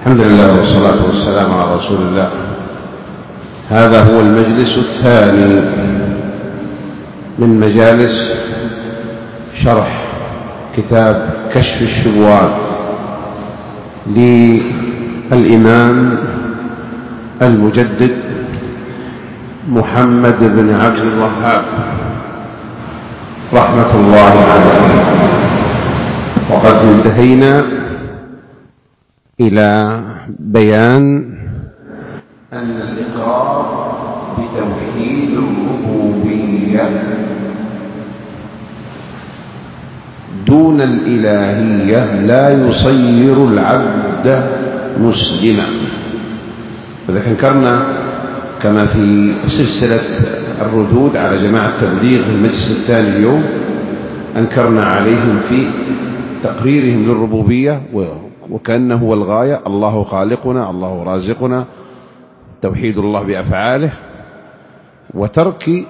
الحمد لله والصلاة والسلام على رسول الله. هذا هو المجلس الثاني من مجالس شرح كتاب كشف الشبهات للإمام المجدد محمد بن عبد الوهاب رحمة الله عليه. وقد انتهينا إلى بيان أن الإقرار بتوحيد الربوبية دون الإلهية لا يصير العبد مسلما. وذلك أنكرنا كما في سلسلة الردود على جماعة التبليغ في المجلس الثاني اليوم، أنكرنا عليهم في تقريرهم للربوبية وكأنه هو الغاية، الله خالقنا، الله رازقنا، توحيد الله بأفعاله، وترك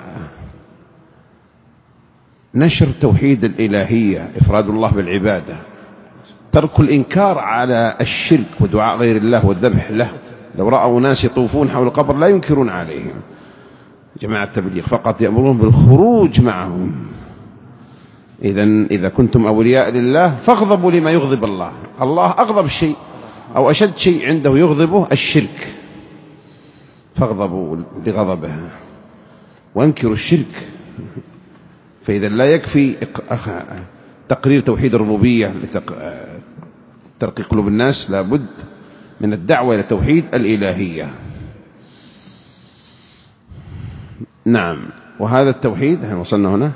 نشر توحيد الإلهية إفراد الله بالعبادة، ترك الإنكار على الشرك ودعاء غير الله والذبح له. لو رأوا ناس يطوفون حول القبر لا ينكرون عليهم. جماعة التبليغ فقط يأمرون بالخروج معهم. إذا كنتم أولياء لله فاغضبوا لما يغضب الله. الله أغضب شيء أو أشد شيء عنده يغضبه الشرك، فاغضبوا لغضبه وانكروا الشرك. فإذا لا يكفي تقرير توحيد الربوبية لترقيق قلوب الناس، لابد من الدعوة إلى توحيد الإلهية. نعم، وهذا التوحيد وصلنا هنا.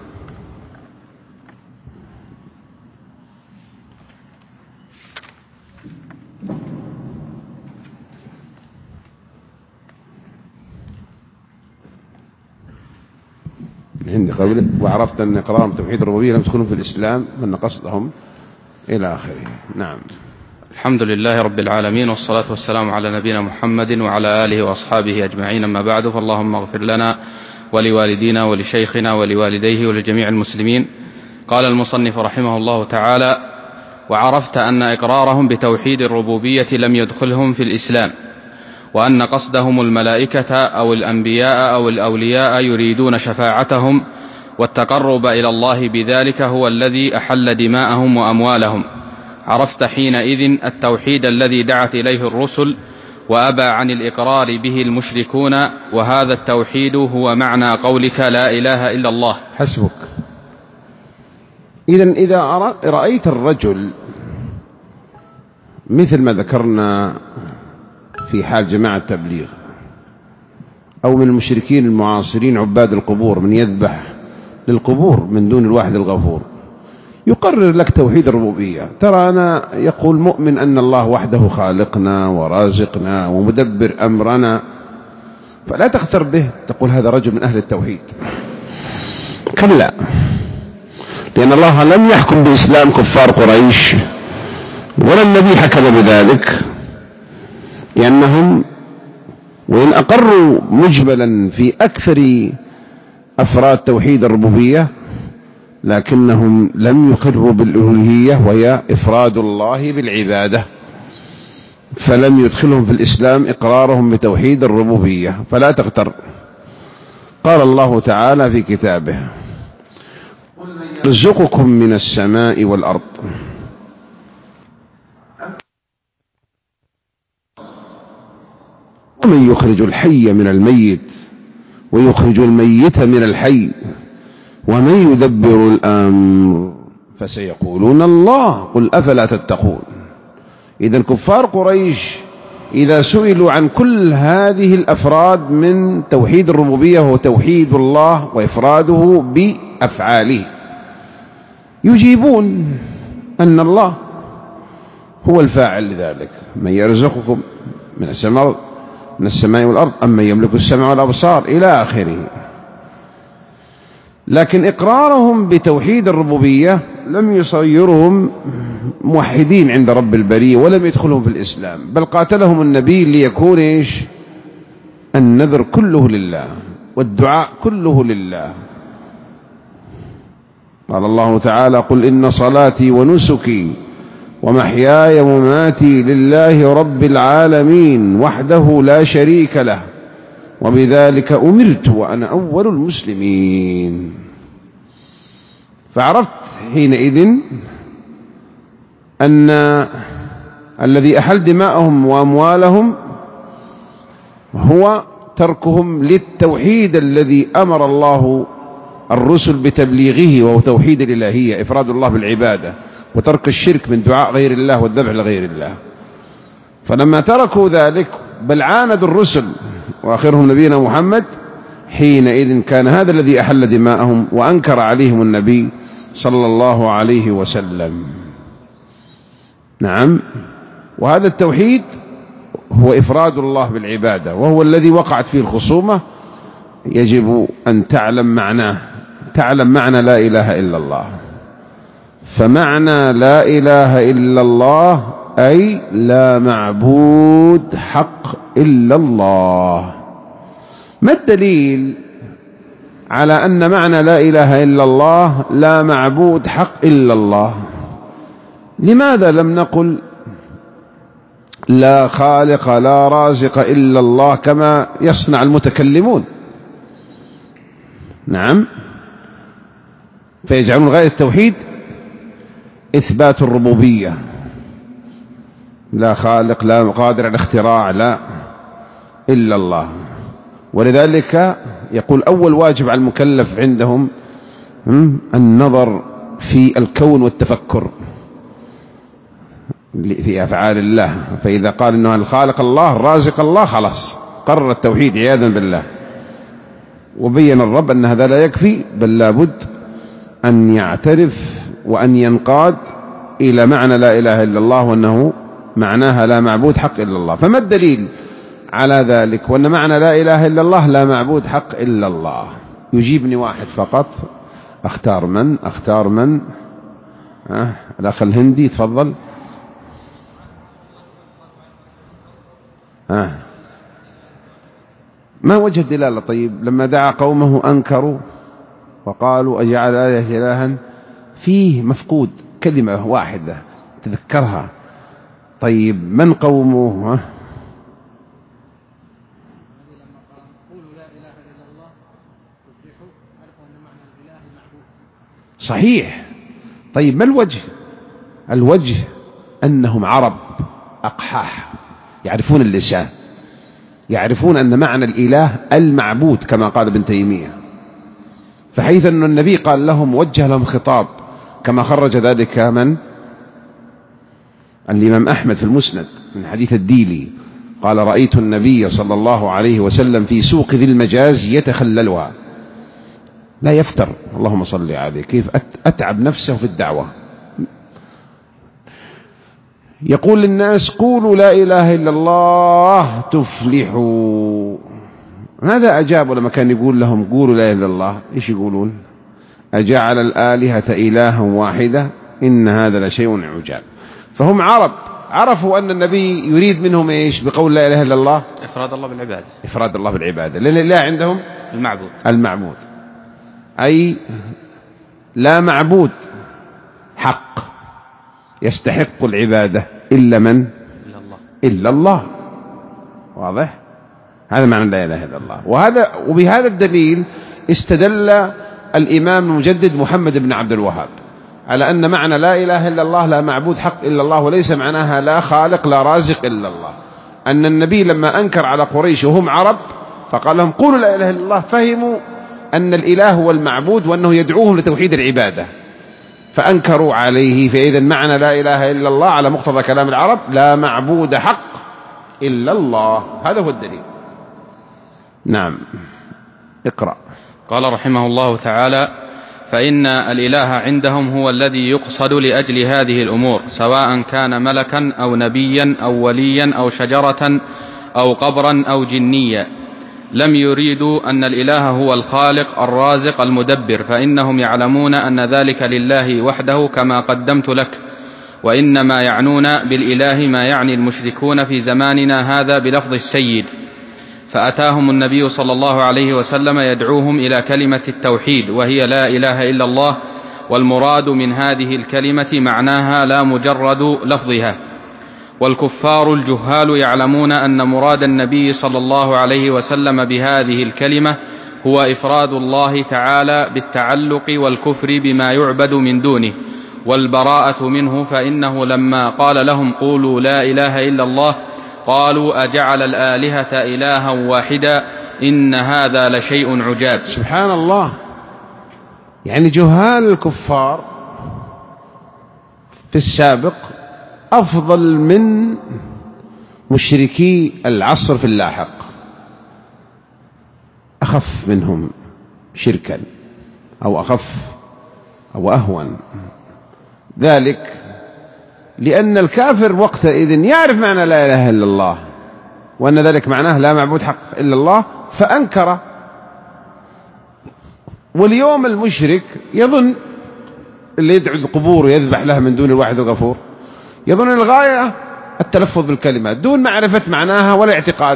عندي قبل وعرفت أن إقرارهم توحيد الربوبية لم يدخلون في الإسلام من قصدهم إلى آخره. نعم. الحمد لله رب العالمين، والصلاة والسلام على نبينا محمد وعلى آله وأصحابه أجمعين، أما بعد، فاللهم اغفر لنا ولوالدينا ولشيخنا ولوالديه ولجميع المسلمين. قال المصنف رحمه الله تعالى: وعرفت أن إقرارهم بتوحيد الربوبية لم يدخلهم في الإسلام، وأن قصدهم الملائكة أو الأنبياء أو الأولياء يريدون شفاعتهم والتقرب إلى الله بذلك هو الذي أحل دماءهم وأموالهم. عرفت حينئذ التوحيد الذي دعت إليه الرسل وأبى عن الإقرار به المشركون، وهذا التوحيد هو معنى قولك لا إله إلا الله. حسبك. إذا رأيت الرجل مثل ما ذكرنا في حال جماعة التبليغ أو من المشركين المعاصرين عباد القبور، من يذبح للقبور من دون الواحد الغفور، يقرر لك توحيد الربوبية. ترى أنا يقول مؤمن أن الله وحده خالقنا ورازقنا ومدبر أمرنا، فلا تغتر به تقول هذا رجل من أهل التوحيد. كلا، لأن الله لم يحكم بإسلام كفار قريش ولا النبي حكم بذلك، لأنهم وإن أقروا مجملا في أكثر أفراد توحيد الربوبية لكنهم لم يقروا بالألوهية وهي إفراد الله بالعبادة، فلم يدخلهم في الإسلام إقرارهم بتوحيد الربوبية، فلا تغتر. قال الله تعالى في كتابه: يرزقكم من السماء والأرض ومن يخرج الحي من الميت ويخرج الميت من الحي ومن يدبر الأمر فسيقولون الله قل أفلا تتقون. إذن كفار قريش إذا سئلوا عن كل هذه الأفراد من توحيد الربوبية هو توحيد الله وإفراده بأفعاله، يجيبون أن الله هو الفاعل لذلك. من يرزقكم من السماء والأرض أمن يملك السمع والأبصار إلى آخره. لكن إقرارهم بتوحيد الربوبية لم يصيرهم موحدين عند رب البرية ولم يدخلهم في الإسلام، بل قاتلهم النبي ليكون النذر كله لله والدعاء كله لله. قال الله تعالى: قل إن صلاتي ونسكي ومحياي ومماتي لله رب العالمين وحده لا شريك له وبذلك أمرت وأنا أول المسلمين. فعرفت حينئذ أن الذي أحل دماءهم وأموالهم هو تركهم للتوحيد الذي أمر الله الرسل بتبليغه، وهو توحيد الإلهية، إفراد الله بالعبادة، وترك الشرك من دعاء غير الله والذبح لغير الله. فلما تركوا ذلك بل عاندوا الرسل وآخرهم نبينا محمد، حينئذ كان هذا الذي أحل دماءهم وأنكر عليهم النبي صلى الله عليه وسلم. نعم، وهذا التوحيد هو إفراد الله بالعبادة، وهو الذي وقعت فيه الخصومة. يجب أن تعلم معناه، تعلم معنى لا إله إلا الله. فمعنى لا إله إلا الله أي لا معبود حق إلا الله. ما الدليل على أن معنى لا إله إلا الله لا معبود حق إلا الله؟ لماذا لم نقل لا خالق لا رازق إلا الله كما يصنع المتكلمون؟ نعم، فيجعلون غاية التوحيد إثبات الربوبية، لا خالق لا قادر على الاختراع لا إلا الله. ولذلك يقول أول واجب على المكلف عندهم النظر في الكون والتفكر في أفعال الله. فإذا قال إنه الخالق الله الرازق الله خلاص قرر التوحيد عياذا بالله. وبين الرب أن هذا لا يكفي، بل لابد أن يعترف وأن ينقاد إلى معنى لا إله إلا الله، وأنه معناها لا معبود حق إلا الله. فما الدليل على ذلك وأن معنى لا إله إلا الله لا معبود حق إلا الله؟ يجيبني واحد فقط. أختار من الأخ الهندي، تفضل. ما وجه الدلالة؟ طيب لما دعا قومه أنكروا وقالوا أجعل آلهة إلها، فيه مفقود كلمة واحدة تذكرها. طيب من قومه؟ صحيح. طيب ما الوجه؟ الوجه أنهم عرب أقحاح يعرفون اللسان، يعرفون أن معنى الإله المعبود كما قال ابن تيمية. فحيث أن النبي قال لهم وجه لهم خطاب كما خرج ذلك من الإمام أحمد في المسند من حديث الديلي قال رأيت النبي صلى الله عليه وسلم في سوق ذي المجاز يتخللها، لا يفتر، اللهم صل عليه، كيف أتعب نفسه في الدعوة. يقول للناس قولوا لا إله إلا الله تفلحوا. هذا أجاب لما كان يقول لهم قولوا لا إله إلا الله، إيش يقولون؟ أجعل الآلهة إلها واحدة إن هذا لشيء عجاب. فهم عرب عرفوا أن النبي يريد منهم إيش بقول لا إله إلا الله؟ إفراد الله بالعبادة، إفراد الله بالعبادة، لأن الله عندهم المعبود، أي لا معبود حق يستحق العبادة إلا من؟ إلا الله. واضح؟ هذا معنى لا إله إلا الله. وبهذا الدليل استدل الإمام المجدد محمد بن عبد الوهاب على أن معنى لا إله إلا الله لا معبود حق إلا الله، وليس معناها لا خالق لا رازق إلا الله. أن النبي لما أنكر على قريش وهم عرب فقال لهم قولوا لا إله إلا الله، فهموا أن الإله هو المعبود وأنه يدعوهم لتوحيد العبادة فأنكروا عليه. فإذا معنى لا إله إلا الله على مقتضى كلام العرب لا معبود حق إلا الله. هذا هو الدليل. نعم، اقرأ. قال رحمه الله تعالى: فإن الإله عندهم هو الذي يقصد لأجل هذه الأمور، سواء كان ملكا أو نبيا أو وليا أو شجرة أو قبرا أو جنيا. لم يريدوا أن الإله هو الخالق الرازق المدبر، فإنهم يعلمون أن ذلك لله وحده كما قدمت لك، وإنما يعنون بالإله ما يعني المشركون في زماننا هذا بلفظ السيد. فأتاهم النبي صلى الله عليه وسلم يدعوهم إلى كلمة التوحيد، وهي لا إله إلا الله، والمراد من هذه الكلمة معناها لا مجرد لفظها. والكفار الجهال يعلمون أن مراد النبي صلى الله عليه وسلم بهذه الكلمة هو إفراد الله تعالى بالتعلق والكفر بما يعبد من دونه والبراءة منه، فإنه لما قال لهم قولوا لا إله إلا الله قالوا أجعل الآلهة إلها واحدا إن هذا لشيء عجاب. سبحان الله، يعني جهال الكفار في السابق أفضل من مشركي العصر في اللاحق، أخف منهم شركا أو أخف أو أهون، ذلك لأن الكافر وقتئذ يعرف معنى لا إله إلا الله وأن ذلك معناه لا معبود حق إلا الله فأنكر. واليوم المشرك يظن اللي يدعو القبور ويذبح لها من دون الواحد الغفور يظن الغاية التلفظ بالكلمة دون معرفة معناها ولا اعتقاد.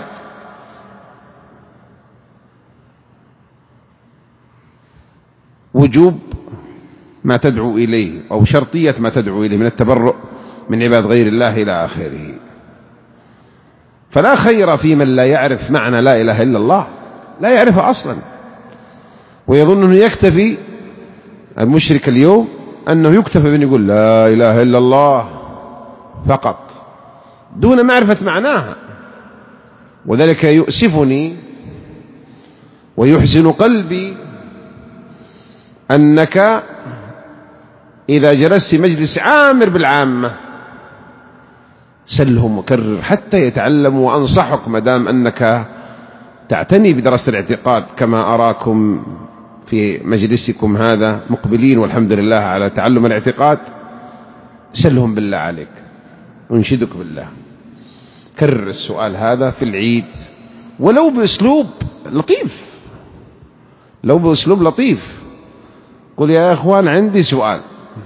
وجوب ما تدعو إليه أو شرطية ما تدعو إليه من التبرؤ من عباد غير الله إلى آخره. فلا خير في من لا يعرف معنى لا إله إلا الله، لا يعرفها أصلا، ويظن أنه يكتفي المشرك اليوم أنه يكتفي بأن يقول لا إله إلا الله فقط دون معرفة معناها. وذلك يؤسفني ويحزن قلبي أنك إذا جلست في مجلس عامر بالعامة سلهم وكرر حتى يتعلموا، وأنصحك مدام أنك تعتني بدراسة الاعتقاد كما أراكم في مجلسكم هذا مقبلين والحمد لله على تعلم الاعتقاد، سلهم بالله عليك، أنشدك بالله كرر السؤال هذا في العيد ولو بأسلوب لطيف، لو بأسلوب لطيف، قل يا إخوان عندي سؤال،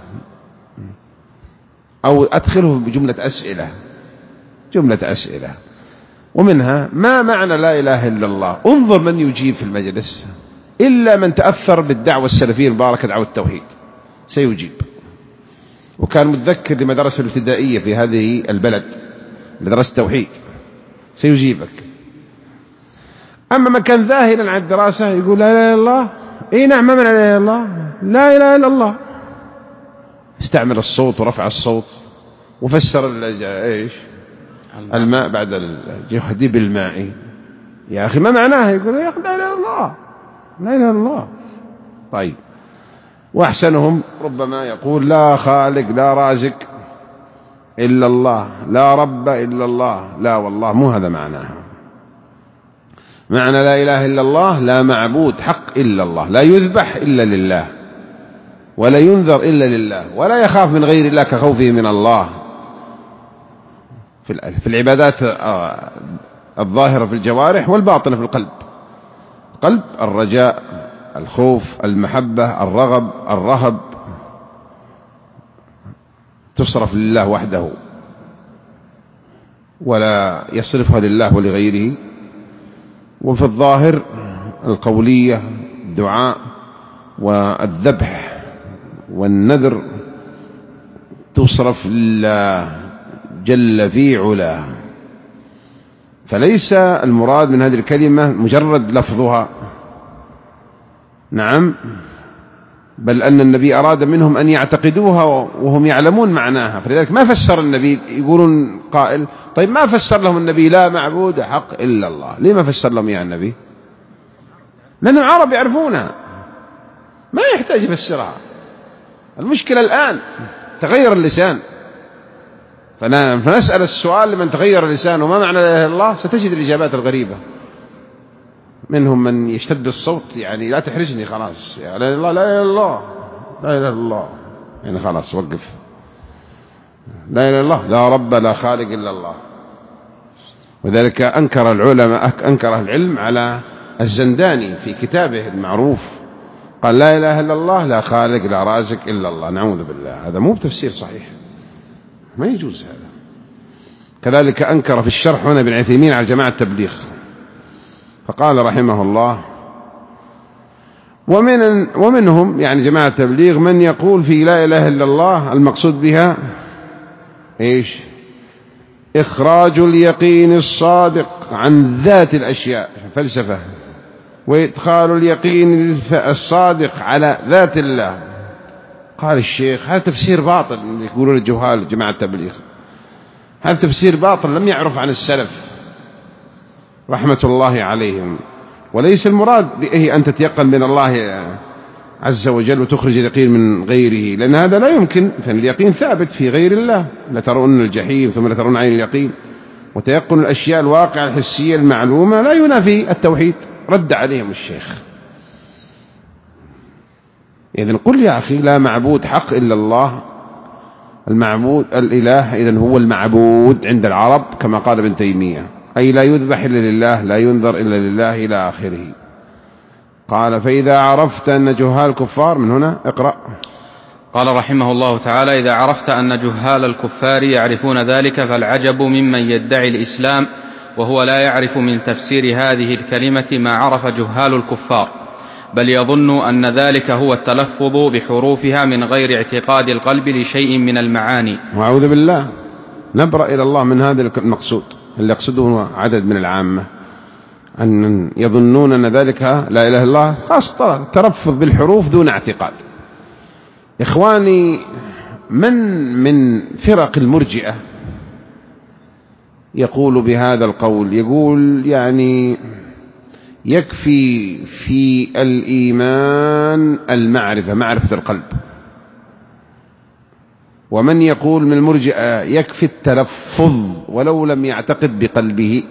أو أدخله بجملة أسئلة، جملة أسئلة، ومنها ما معنى لا إله إلا الله. انظر من يجيب في المجلس إلا من تأثر بالدعوة السلفية المباركة دعوة التوحيد سيجيب، وكان متذكر لما درس في الابتدائية في هذه البلد مدرسة التوحيد سيجيبك. أما من كان ذاهلا عن الدراسة يقول لا إله إلا الله، إيه نعم ما معنى لا إله إلا الله، لا إله إلا الله، استعمل الصوت ورفع الصوت وفسر إيش الماء بعد الجهد بالماء، يا أخي ما معناها، يقول يا أخي لا إله إلا الله، لا إله إلا الله. طيب، وأحسنهم ربما يقول لا خالق لا رازق إلا الله، لا رب إلا الله، لا والله مو هذا معناها. معنى لا إله إلا الله لا معبود حق إلا الله، لا يذبح إلا لله ولا ينذر إلا لله ولا يخاف من غير الله كخوفه من الله في العبادات الظاهرة في الجوارح والباطنة في القلب. قلب الرجاء، الخوف، المحبة، الرهب تصرف لله وحده ولا يصرفها لله ولغيره. وفي الظاهر القولية الدعاء والذبح والنذر تصرف لله جل في علاه. فليس المراد من هذه الكلمة مجرد لفظها، نعم، بل أن النبي أراد منهم أن يعتقدوها وهم يعلمون معناها. فلذلك ما فسر النبي، يقولون قائل طيب ما فسر لهم النبي لا معبود حق إلا الله، ليه ما فسر لهم يا النبي؟ لأن العرب يعرفونها ما يحتاج يفسرها. المشكلة الآن تغير اللسان، فنسأل السؤال لمن تغير اللسان وما معنى لا إله إلا الله ستجد الإجابات الغريبة. منهم من يشتد الصوت يعني لا تحرجني خلاص، لا إله إلا الله لا إله إلا الله لا إله إلا الله، يعني خلاص وقف، لا إله إلا الله لا رب لا خالق إلا الله. وذلك أنكر العلماء، أنكر العلم على الزنداني في كتابه المعروف، قال لا إله إلا الله لا خالق لا رازق إلا الله، نعوذ بالله، هذا مو بتفسير صحيح، ما يجوز هذا. كذلك أنكر في الشرح هنا ابن عثيمين على جماعة التبليغ، فقال رحمه الله ومنهم يعني جماعة التبليغ من يقول في لا إله إلا الله المقصود بها إيش؟ إخراج اليقين الصادق عن ذات الأشياء، فلسفة، وإدخال اليقين الصادق على ذات الله. قال الشيخ هذا تفسير باطل، يقولون الجهال جماعة التبليغ، هذا تفسير باطل لم يعرف عن السلف رحمة الله عليهم. وليس المراد به أن تتيقن من الله عز وجل وتخرج اليقين من غيره، لأن هذا لا يمكن، فإن اليقين ثابت في غير الله، لترون الجحيم ثم لترون عين اليقين. وتيقن الأشياء الواقعة الحسية المعلومة لا ينافي التوحيد. رد عليهم الشيخ. إذن قل يا أخي لا معبود حق إلا الله، المعبود الإله إذن هو المعبود عند العرب كما قال ابن تيمية، أي لا يذبح إلا لله، لا ينذر إلا لله إلى آخره. قال فإذا عرفت أن جهال الكفار، من هنا اقرأ. قال رحمه الله تعالى: إذا عرفت أن جهال الكفار يعرفون ذلك فالعجب ممن يدعي الإسلام وهو لا يعرف من تفسير هذه الكلمة ما عرف جهال الكفار، بل يظن أن ذلك هو التلفظ بحروفها من غير اعتقاد القلب لشيء من المعاني. وأعوذ بالله، نبرأ إلى الله من هذا المقصود اللي يقصده عدد من العامة، أن يظنون أن ذلك لا إله إلا الله خاصة تلفظ بالحروف دون اعتقاد. إخواني، من فرق المرجئة يقول بهذا القول، يقول يعني يكفي في الإيمان المعرفة، معرفة القلب. ومن يقول من المرجئة يكفي التلفظ ولو لم يعتقد بقلبه.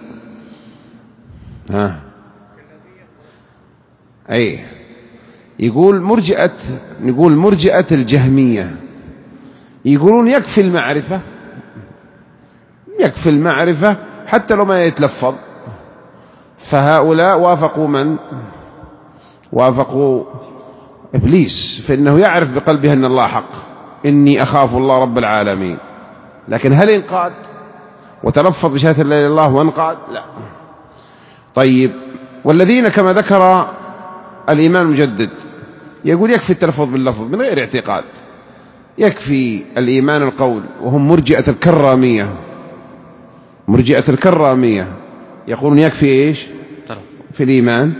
أي يقول مرجئة الجهمية يقولون يكفي المعرفة، يكفي المعرفة حتى لو ما يتلفظ. فهؤلاء وافقوا من؟ وافقوا إبليس، فإنه يعرف بقلبه أن الله حق، إني أخاف الله رب العالمين، لكن هل انقاد وتلفظ بشهادة لا إله إلا الله وانقاد؟ لا. طيب، والذين كما ذكر الإمام المجدد يقول يكفي التلفظ باللفظ من غير اعتقاد، يكفي الإيمان القول، وهم مرجئة الكرامية. مرجئة الكرامية يقولون يكفي إيش في الإيمان؟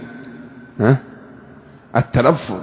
التلفظ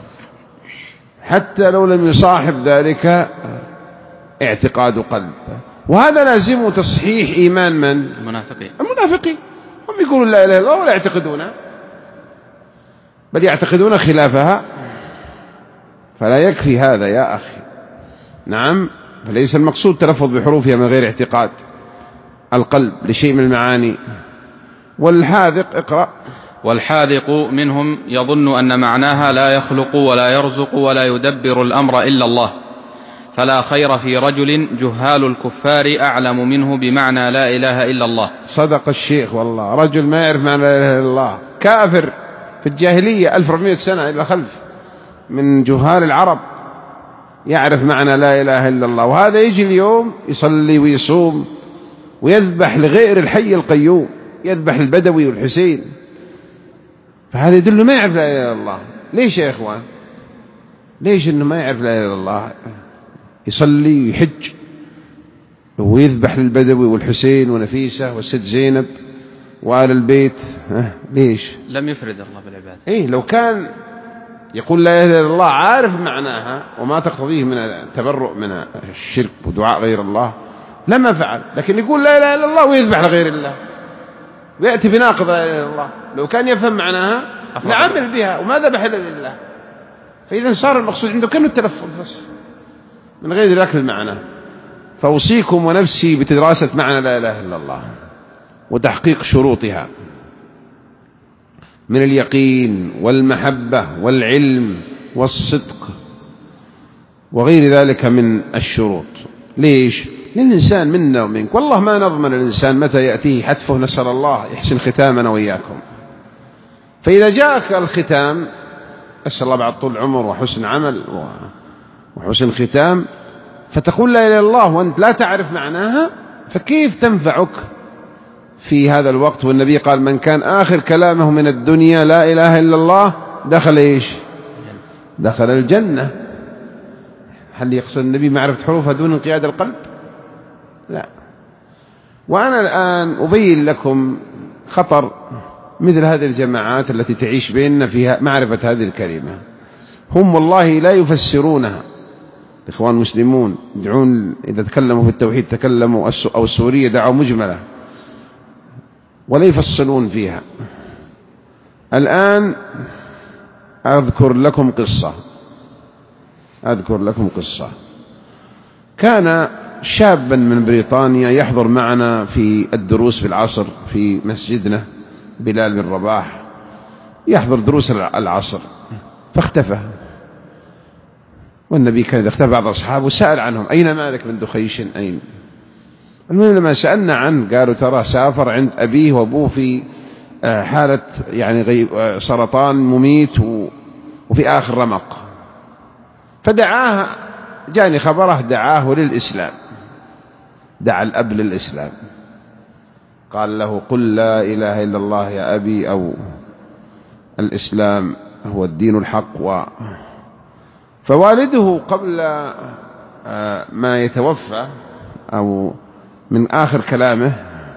حتى لو لم يصاحب ذلك اعتقاد قلب. وهذا لازم تصحيح إيمان من؟ المنافقين. هم يقولون لا إله إلا الله ولا يعتقدونها، بل يعتقدون خلافها. فلا يكفي هذا يا أخي. نعم، فليس المقصود تلفظ بحروفها من غير اعتقاد القلب لشيء من المعاني. والحاذق، اقرأ. والحاذق منهم يظن أن معناها لا يخلق ولا يرزق ولا يدبر الأمر إلا الله، فلا خير في رجل جهال الكفار أعلم منه بمعنى لا إله إلا الله. صدق الشيخ والله، رجل ما يعرف معنى لا إله إلا الله، كافر في الجاهلية 1400 سنة إلى خلف من جهال العرب يعرف معنى لا إله إلا الله، وهذا يجي اليوم يصلي ويصوم ويذبح لغير الحي القيوم، يذبح البدوي والحسين. فهذا يدل ما يعرف لا إله إلا الله. ليش يا إخوان؟ ليش إنه ما يعرف لا إله إلا الله؟ يصلي ويحج ويذبح للبدوي والحسين ونفيسة والست زينب وآل البيت. ليش؟ لم يفرد الله بالعبادة. إيه، لو كان يقول لا إله إلا الله عارف معناها وما تقتضيه من التبرؤ من الشرك ودعاء غير الله لما فعل، لكن يقول لا إله إلا الله ويذبح لغير الله ويأتي بناقض لا إله إلا الله. لو كان يفهم معناها لعمل بها وما ذبح إلا لله. فإذا صار المقصود عنده كأنه التلفظ بس من غير ذاك المعنى. فأوصيكم ونفسي بدراسة معنى لا إله إلا الله وتحقيق شروطها من اليقين والمحبة والعلم والصدق وغير ذلك من الشروط. ليش؟ لأن الإنسان منا ومنك والله ما نضمن الإنسان متى يأتيه حتفه، نسأل الله يحسن ختامنا وإياكم. فإذا جاءك الختام، أسأل الله بعد طول عمر وحسن عمل وحسن ختام، فتقول لا إله إلا الله وأنت لا تعرف معناها، فكيف تنفعك في هذا الوقت؟ والنبي قال من كان آخر كلامه من الدنيا لا إله إلا الله دخل إيش؟ دخل الجنة. هل يقصد النبي معرفة حروفها دون انقياد القلب؟ لا. وأنا الآن أبين لكم خطر مثل هذه الجماعات التي تعيش بيننا فيها معرفة هذه الكلمة. هم والله لا يفسرونها. الإخوان المسلمون يدعون إذا تكلموا في التوحيد تكلموا، أو السورية دعوا مجملة ولا يفصلون فيها. الآن أذكر لكم قصة. كان شابا من بريطانيا يحضر معنا في الدروس في العصر في مسجدنا، بلال بن رباح، يحضر دروس العصر، فاختفى. والنبي كان إذا اختفى بعض أصحابه سأل عنهم: أين مالك بن دخيش؟ أين؟ المهم لما سألنا عنه قالوا: ترى سافر عند أبيه وأبوه في حالة يعني سرطان مميت وفي آخر رمق. فدعاه، جاني خبره، دعاه للإسلام، دعا الأب للإسلام، قال له: قل لا إله إلا الله يا أبي، أو الإسلام هو الدين الحق. فوالده قبل ما يتوفى أو من آخر كلامه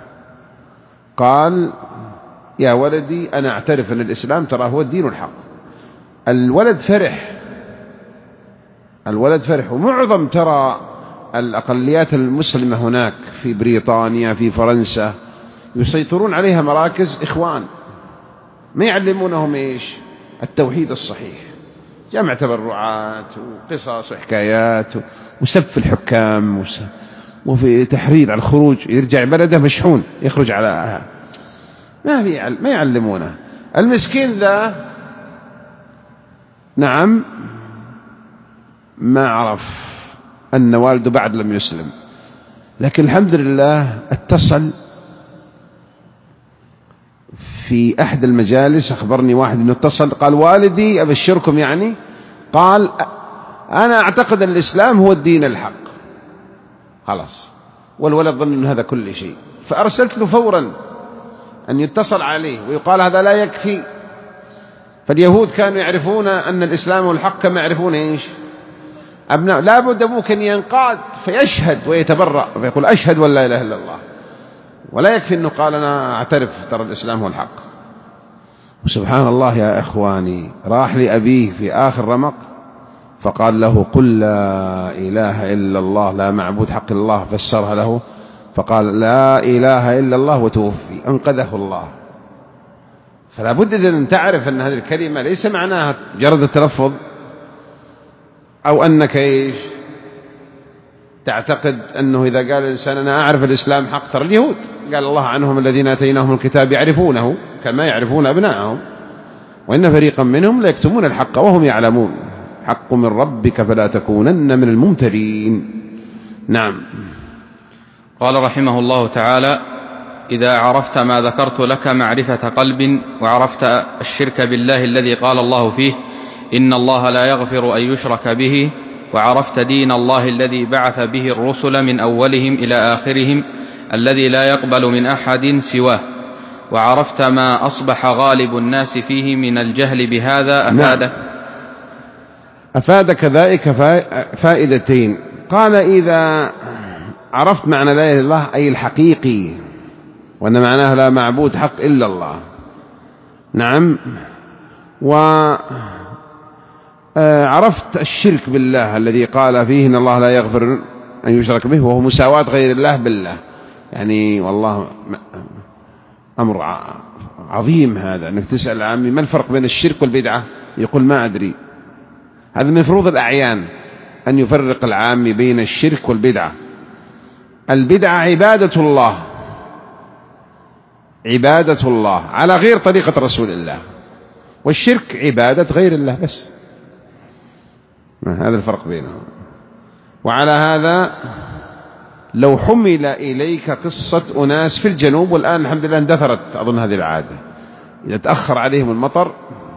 قال: يا ولدي أنا أعترف أن الإسلام ترى هو الدين الحق. الولد فرح. ومعظم ترى الأقليات المسلمة هناك في بريطانيا في فرنسا يسيطرون عليها مراكز إخوان، ما يعلمونهم إيش؟ التوحيد الصحيح، جمع تبرعات وقصص وحكايات وسب الحكام وفي تحريض على الخروج، يرجع بلده مشحون يخرج على ما يعلمونه. المسكين ذا نعم ما عرف أن والده بعد لم يسلم، لكن الحمد لله اتصل في أحد المجالس، أخبرني واحد أنه اتصل قال: والدي أبشركم، يعني قال: أنا أعتقد أن الإسلام هو الدين الحق. خلاص. والولد ظن أن هذا كل شيء، فأرسلت له فورا أن يتصل عليه ويقال هذا لا يكفي. فاليهود كانوا يعرفون أن الإسلام هو الحق كما يعرفون إيش؟ أبناء. لا بد أبوك أن ينقاد فيشهد ويتبرأ ويقول: أشهد ولا لا إله إلا الله، ولا يكفي أنه قال: أنا أعترف ترى الإسلام هو الحق. وسبحان الله يا إخواني، راح لأبيه في آخر رمق فقال له: قل لا إله إلا الله، لا معبود حق الله. فسرها له فقال: لا إله إلا الله، وتوفي، أنقذه الله. فلا بد أن تعرف أن هذه الكلمة ليس معناها مجرد التلفظ، أو أنك إيش تعتقد أنه إذا قال الإنسان أنا أعرف الإسلام حق. ترى اليهود قال الله عنهم: الذين آتيناهم الكتاب يعرفونه كما يعرفون أبناءهم، وإن فريقا منهم لا يكتمون الحق وهم يعلمون. حق من ربك فلا تكونن من الممترين. نعم. قال رحمه الله تعالى: إذا عرفت ما ذكرت لك معرفة قلب، وعرفت الشرك بالله الذي قال الله فيه: إن الله لا يغفر أن يشرك به، وعرفت دين الله الذي بعث به الرسل من أولهم إلى آخرهم الذي لا يقبل من أحد سواه، وعرفت ما أصبح غالب الناس فيه من الجهل بهذا، أفادك ذلك فائدتين. قال: إذا عرفت معنى لا إله إلا الله أي الحقيقي، وأن معناه لا معبود حق إلا الله. نعم. وعرفت الشرك بالله الذي قال فيه: إن الله لا يغفر أن يشرك به، وهو مساواة غير الله بالله. يعني والله أمر عظيم هذا، أنك تسأل عمي ما الفرق بين الشرك والبدعة، يقول ما أدري. هذا من فروض الأعيان أن يفرق العامي بين الشرك والبدعة. البدعة عبادة الله على غير طريقة رسول الله، والشرك عبادة غير الله بس. هذا الفرق بينهم. وعلى هذا لو حمل إليك قصة أناس في الجنوب، والآن الحمد لله اندثرت أظن هذه العادة، إذا تأخر عليهم المطر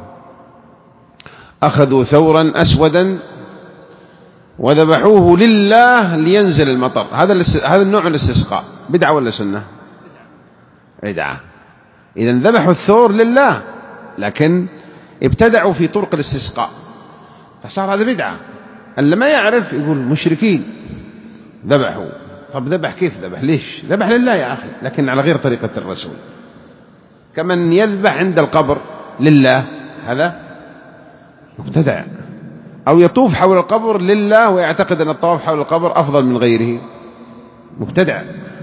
أخذوا ثورا أسودا وذبحوه لله لينزل المطر. هذا النوع من الاستسقاء بدعة ولا سنة؟ بدعة. إذا ذبحوا الثور لله، لكن ابتدعوا في طرق الاستسقاء فصار هذا بدعة. اللي ما يعرف يقول مشركين ذبحوا. طب ذبح كيف ذبح؟ ليش ذبح؟ لله يا أخي، لكن على غير طريقة الرسول. كمن يذبح عند القبر لله هذا مبتدع، أو يطوف حول القبر لله ويعتقد أن الطواف حول القبر أفضل من غيره، مبتدع.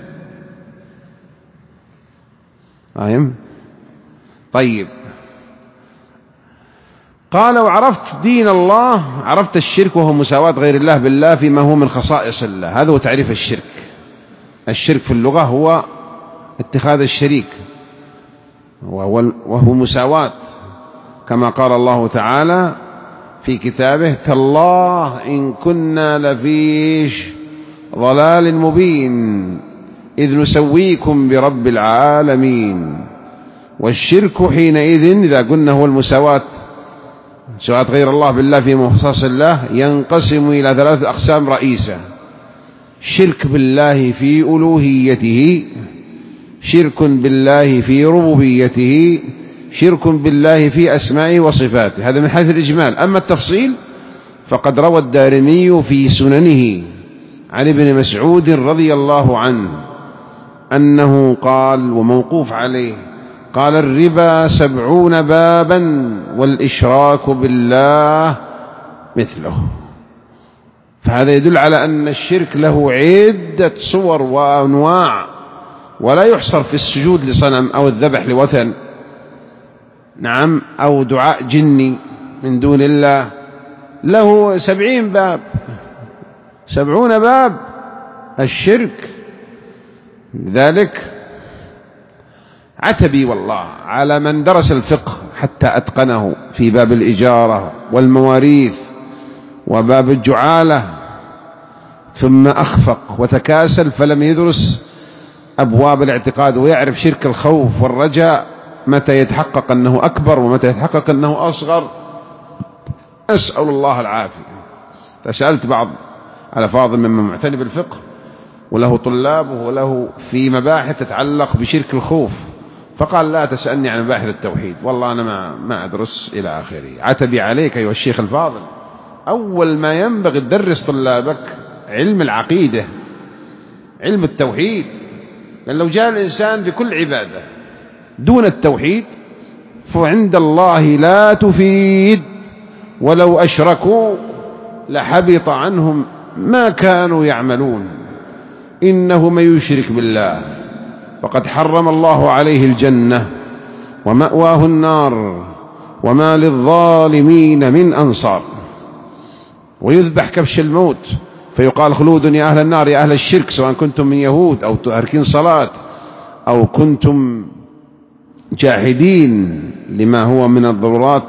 فاهم؟ طيب، قال وعرفت دين الله، عرفت الشرك وهو مساواة غير الله بالله فيما هو من خصائص الله. هذا هو تعريف الشرك. الشرك في اللغة هو اتخاذ الشريك، وهو مساواة، كما قال الله تعالى في كتابه: تالله إن كنا لفي ضلال مبين إذ نسويكم برب العالمين. والشرك حينئذ إذا قلنا هو المساواة، مساواة غير الله بالله في مخصص الله، ينقسم إلى 3 أقسام رئيسة: شرك بالله في ألوهيته، شرك بالله في ربوبيته، شرك بالله في أسمائه وصفاته. هذا من حيث الإجمال. أما التفصيل فقد روى الدارمي في سننه عن ابن مسعود رضي الله عنه أنه قال، وموقوف عليه، قال: الربا 70 بابا والإشراك بالله مثله. فهذا يدل على أن الشرك له عدة صور وأنواع، ولا يحصر في السجود لصنم أو الذبح لوثن، نعم، أو دعاء جني من دون الله. له 70 باب، 70 باب الشرك. لذلك عتبي والله على من درس الفقه حتى أتقنه في باب الإجارة والمواريث وباب الجعالة، ثم أخفق وتكاسل فلم يدرس أبواب الاعتقاد ويعرف شرك الخوف والرجاء، متى يتحقق أنه أكبر ومتى يتحقق أنه أصغر. أسأل الله العافية. فسألت بعض الأفاضل ممن معتني بالفقه وله طلابه وله في مباحث تتعلق بشرك الخوف، فقال: لا تسألني عن مباحث التوحيد، والله أنا ما أدرس إلى آخره. عتبي عليك أيها الشيخ الفاضل، أول ما ينبغي تدرس طلابك علم العقيدة، علم التوحيد. لأن لو جاء الإنسان بكل عبادة دون التوحيد فعند الله لا تفيد، ولو أشركوا لحبط عنهم ما كانوا يعملون. إنه من يشرك بالله فقد حرم الله عليه الجنة ومأواه النار وما للظالمين من أنصار. ويذبح كبش الموت فيقال: خلود يا أهل النار يا أهل الشرك، سواء كنتم من يهود أو تاركين صلاة أو كنتم جاحدين لما هو من الضرورات،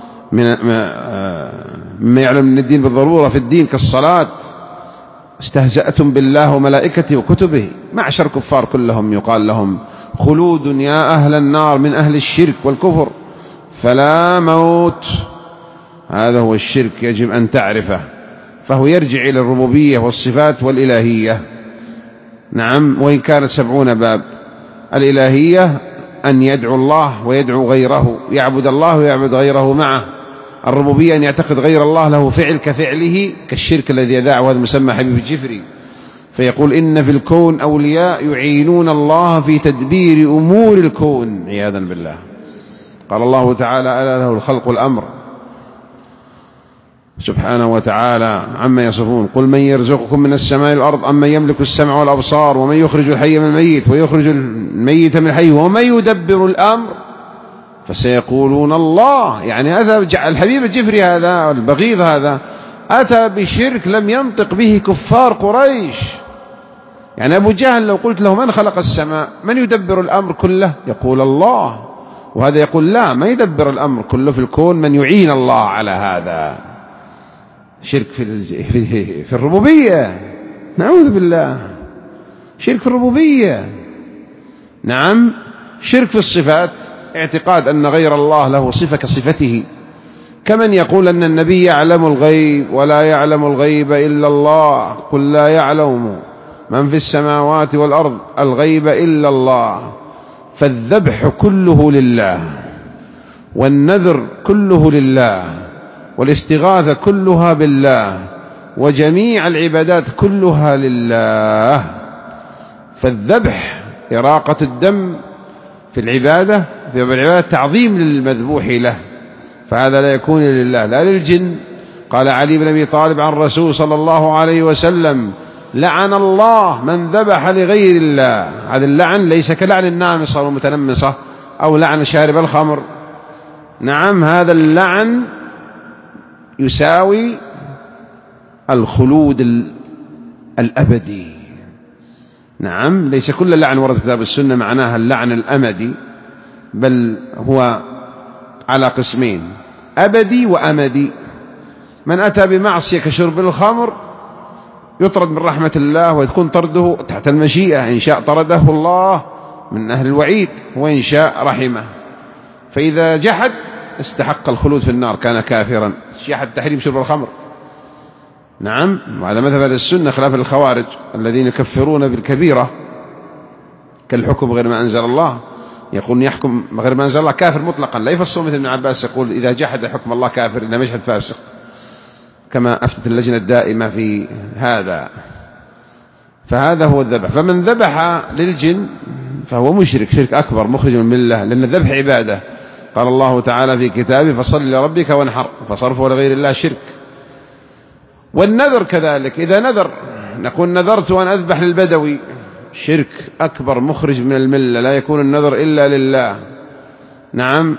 مما يعلم من الدين بالضرورة في الدين كالصلاة. استهزأتم بالله وملائكته وكتبه. معشر كفار كلهم يقال لهم: خلود يا أهل النار من أهل الشرك والكفر، فلا موت. هذا هو الشرك، يجب أن تعرفه. فهو يرجع إلى الربوبية والصفات والإلهية، نعم، وإن كانت 70 باب. الإلهية أن يدعو الله ويدعو غيره، يعبد الله ويعبد غيره معه. الربوبية أن يعتقد غير الله له فعل كفعله، كالشرك الذي يدعه هذا المسمى حبيب الجفري، فيقول: إن في الكون أولياء يعينون الله في تدبير أمور الكون، عياذا بالله. قال الله تعالى: ألا له الخلق والأمر، سبحانه وتعالى عما يصفون. قل من يرزقكم من السماء والأرض أم من يملك السمع والأبصار ومن يخرج الحي من الميت ويخرج الميت من الحي ومن يدبر الأمر فسيقولون الله. يعني أتى الحبيب الجفري هذا البغيض هذا أتى بشرك لم ينطق به كفار قريش. يعني أبو جهل لو قلت له: من خلق السماء؟ من يدبر الأمر كله؟ يقول: الله. وهذا يقول: لا، ما يدبر الأمر كله في الكون من يعين الله على هذا. شرك في الربوبية، نعوذ بالله. شرك في الربوبية، نعم. شرك في الصفات، اعتقاد أن غير الله له صفة كصفته، كمن يقول أن النبي يعلم الغيب ولا يعلم الغيب إلا الله. قل لا يعلم من في السماوات والأرض الغيب إلا الله. فالذبح كله لله، والنذر كله لله، والاستغاثة كلها بالله، وجميع العبادات كلها لله. فالذبح إراقة الدم في العبادة، في العبادة تعظيم للمذبوح له، فهذا لا يكون لله لا للجن. قال علي بن أبي طالب عن الرسول صلى الله عليه وسلم: لعن الله من ذبح لغير الله. هذا اللعن ليس كلعن النامصة والمتنمصة أو لعن شارب الخمر، نعم، هذا اللعن يساوي الخلود الأبدي. نعم، ليس كل لعن ورد في كتاب السنة معناها اللعن الأمدي، بل هو على قسمين: أبدي وأمدي. من أتى بمعصية كشرب الخمر يطرد من رحمة الله، ويكون طرده تحت المشيئة، إن شاء طرده الله من أهل الوعيد، وإن شاء رحمه. فإذا جحد استحق الخلود في النار، كان كافرا. جحد تحريم شرب الخمر، نعم، وهذا مذهب السنة خلاف الخوارج الذين يكفرون بالكبيرة كالحكم غير ما أنزل الله، يقول يحكم غير ما أنزل الله كافر مطلقا، لا يفصل مثل ابن عباس يقول إذا جحد حكم الله كافر إنه مشهد فاسق، كما أفتت اللجنة الدائمة في هذا. فهذا هو الذبح. فمن ذبح للجن فهو مشرك، شرك أكبر مخرج من الملة، لأن الذبح عبادة. قال الله تعالى في كتابه: فصل لربك وانحر، فصرفه لغير الله شرك. والنذر كذلك، إذا نذر نقول نذرت أن أذبح للبدوي، شرك أكبر مخرج من الملة، لا يكون النذر إلا لله، نعم.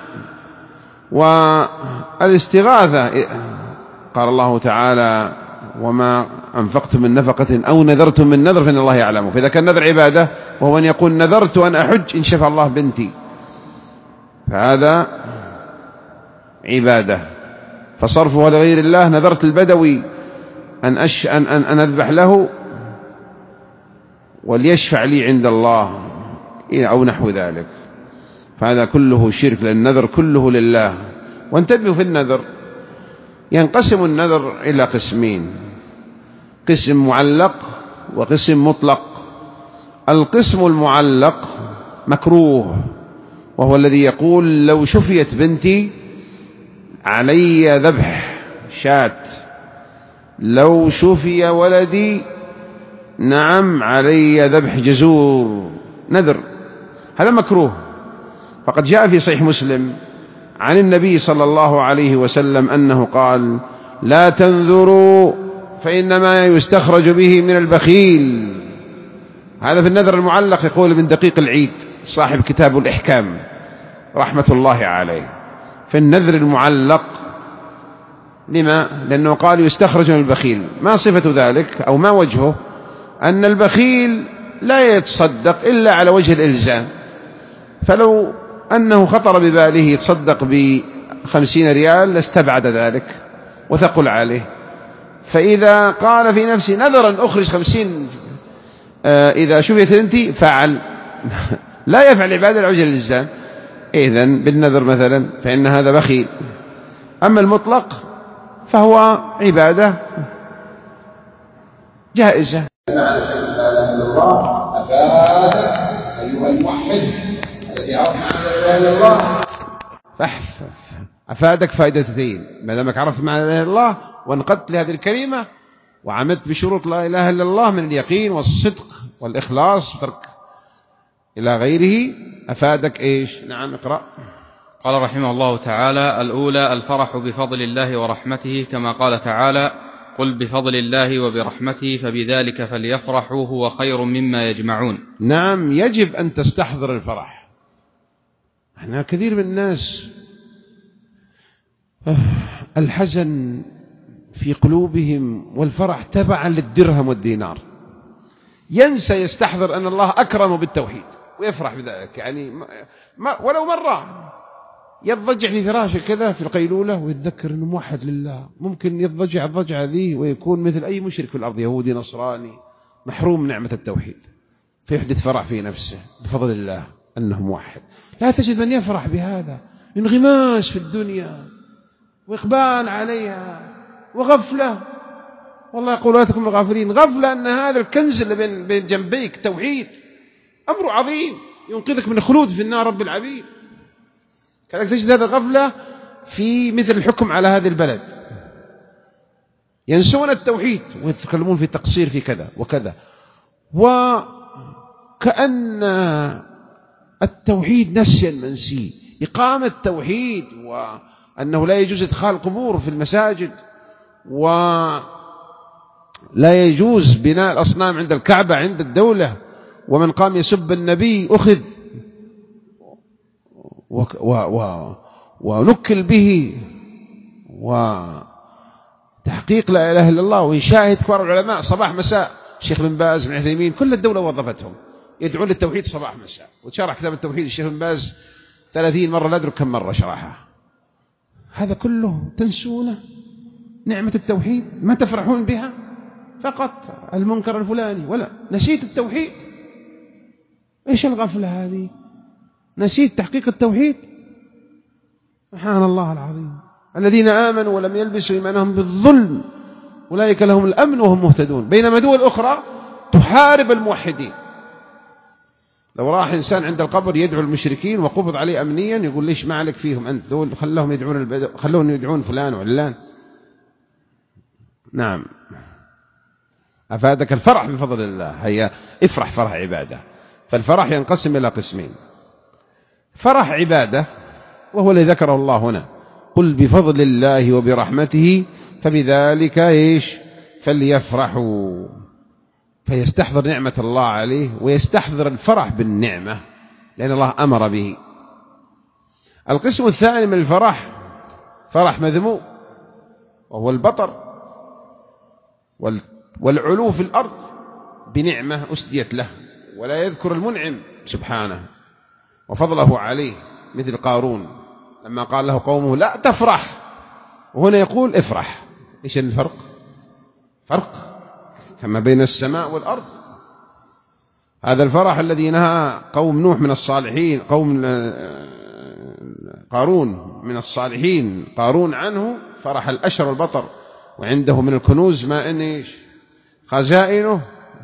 والاستغاثة قال الله تعالى: وما أنفقتم من نفقة أو نذرتم من نذر فإن الله يعلمه. فإذا كان نذر عبادة، وهو أن يقول نذرت أن أحج إن شفى الله بنتي، فهذا عبادة. فصرفه لغير الله: نذرت البدوي أن أذبح له وليشفع لي عند الله، أو نحو ذلك، فهذا كله شرك، لأن النذر كله لله. وانتبهوا في النذر، ينقسم النذر إلى قسمين: قسم معلق وقسم مطلق. القسم المعلق مكروه، وهو الذي يقول: لو شفيت بنتي علي ذبح شاة، لو شفي ولدي نعم علي ذبح جزور، نذر، هذا مكروه. فقد جاء في صحيح مسلم عن النبي صلى الله عليه وسلم أنه قال: لا تنذروا فإنما يستخرج به من البخيل. هذا في النذر المعلق، يقول ابن دقيق العيد صاحب كتاب الإحكام رحمة الله عليه، في النذر المعلق. لما؟ لأنه قال يستخرج من البخيل. ما صفة ذلك أو ما وجهه؟ أن البخيل لا يتصدق إلا على وجه الإلزام، فلو أنه خطر بباله يتصدق ب50 ريال لاستبعد ذلك وثقل عليه. فإذا قال في نفسه نذرا أخرج 50 إذا شفيت أنت، فعل لا يفعل عبادة على وجه الإلزام. إذن بالنذر مثلا فإن هذا بخيل. أما المطلق فهو عبادة جائزة. أيها الموحد الذي عرف معنى لا إله إلا الله، أفادك فائدتين: ما دامك عرفت معنى لا إله إلا الله وانقدت لهذه الكلمة وعملت بشروط لا إله إلا الله من اليقين والصدق والإخلاص وترك إلى غيره، أفادك إيش؟ نعم، اقرأ. قال رحمه الله تعالى: الأولى الفرح بفضل الله ورحمته، كما قال تعالى: قل بفضل الله وبرحمته فبذلك فليفرحوا هو خير مما يجمعون. نعم، يجب أن تستحضر الفرح. احنا كثير من الناس الحزن في قلوبهم والفرح تبعا للدرهم والدينار، ينسى يستحضر أن الله أكرمه بالتوحيد ويفرح بذلك. يعني ولو مرة يضجع في فراشه كذا في القيلولة ويتذكر أنه موحد لله، ممكن يضجع الضجعة ذي ويكون مثل أي مشرك في الأرض، يهودي نصراني محروم من نعمة التوحيد، فيحدث فرح في نفسه بفضل الله أنه موحد. لا تجد من يفرح بهذا، انغماس في الدنيا وإقبال عليها وغفلة. والله يقول: لا تكونوا غافلين. غفلة أن هذا الكنز اللي بين جنبيك توحيد أمر عظيم ينقذك من الخلود في النار رب العبيد. كذلك تجد هذه الغفلة في مثل الحكم على هذه البلد، ينسون التوحيد ويتكلمون في تقصير في كذا وكذا، وكأن التوحيد نسيا منسي. إقامة التوحيد وأنه لا يجوز إدخال القبور في المساجد، ولا يجوز بناء الأصنام عند الكعبة عند الدولة، ومن قام يسب النبي أخذ ونكل به، وتحقيق لا إله إلا الله، ويشاهد كبار العلماء صباح مساء، الشيخ بن باز بن عثيمين، كل الدولة وظفتهم يدعون للتوحيد صباح مساء. وشرح كتاب التوحيد الشيخ بن باز 30 مرة، لا أدرك كم مرة شرحها. هذا كله تنسونه نعمة التوحيد، ما تفرحون بها، فقط المنكر الفلاني، ولا نسيت التوحيد. إيش الغفلة هذه؟ نسيت تحقيق التوحيد. سبحان الله العظيم. الذين آمنوا ولم يلبسوا إيمانهم بالظلم أولئك لهم الأمن وهم مهتدون. بينما دول أخرى تحارب الموحدين. لو راح إنسان عند القبر يدعو المشركين وقبض عليه أمنيا، يقول ليش ما عليك فيهم أنت؟ دول خلوهم يدعون فلان وعلان. نعم. أفادك الفرح بفضل الله. هيا افرح فرح عبادة. فالفرح ينقسم إلى قسمين: فرح عبادة وهو الذي ذكره الله هنا، قل بفضل الله وبرحمته فبذلك إيش فليفرحوا، فيستحضر نعمة الله عليه ويستحضر الفرح بالنعمة لأن الله أمر به. القسم الثاني من الفرح فرح مذموم، وهو البطر والعلو في الأرض بنعمة أسديت له، ولا يذكر المنعم سبحانه وفضله عليه، مثل قارون لما قال له قومه لا تفرح، وهنا يقول افرح. إيش الفرق؟ فرق كما بين السماء والأرض. هذا الفرح الذي نهى قوم نوح من الصالحين، قوم قارون من الصالحين قارون عنه، فرح الأشر والبطر، وعنده من الكنوز ما إن إيش خزائنه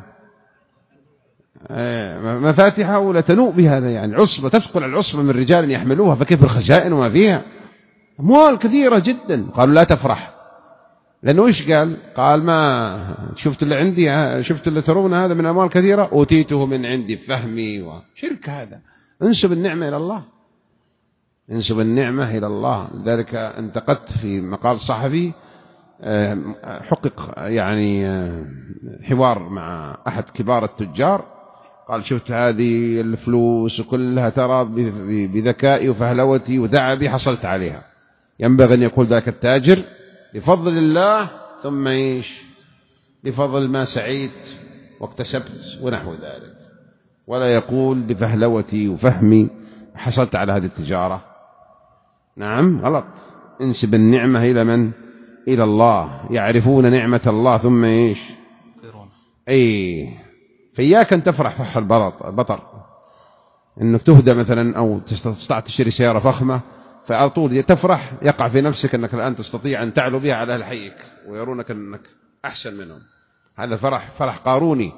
مفاتحه لتنوء بهذا، يعني عصبة تثقل العصبة من رجال يحملوها، فكيف الخزائن وما فيها؟ أموال كثيرة جدا. قالوا لا تفرح، لأنه إيش قال ما شفت اللي عندي، شفت اللي ترون هذا من أموال كثيرة أوتيته من عندي فهمي وشرك. هذا انسب النعمة إلى الله، انسب النعمة إلى الله. لذلك انتقدت في مقال صحفي حقق يعني حوار مع أحد كبار التجار، قال شفت هذه الفلوس كلها ترى بذكائي وفهلوتي وتعبي حصلت عليها. ينبغي أن يقول ذاك التاجر بفضل الله، ثم إيش بفضل ما سعيت واكتسبت ونحو ذلك، ولا يقول بفهلوتي وفهمي حصلت على هذه التجارة. نعم غلط. انسب النعمة إلى من؟ إلى الله. يعرفون نعمة الله ثم إيش أي فإياك أن تفرح فرح البطر، إنك تهدى مثلا أو تستطيع تشتري سيارة فخمة، فعلى طول تفرح، يقع في نفسك أنك الآن تستطيع أن تعلو بها على أهل حيك ويرونك أنك أحسن منهم. هذا فرح قاروني.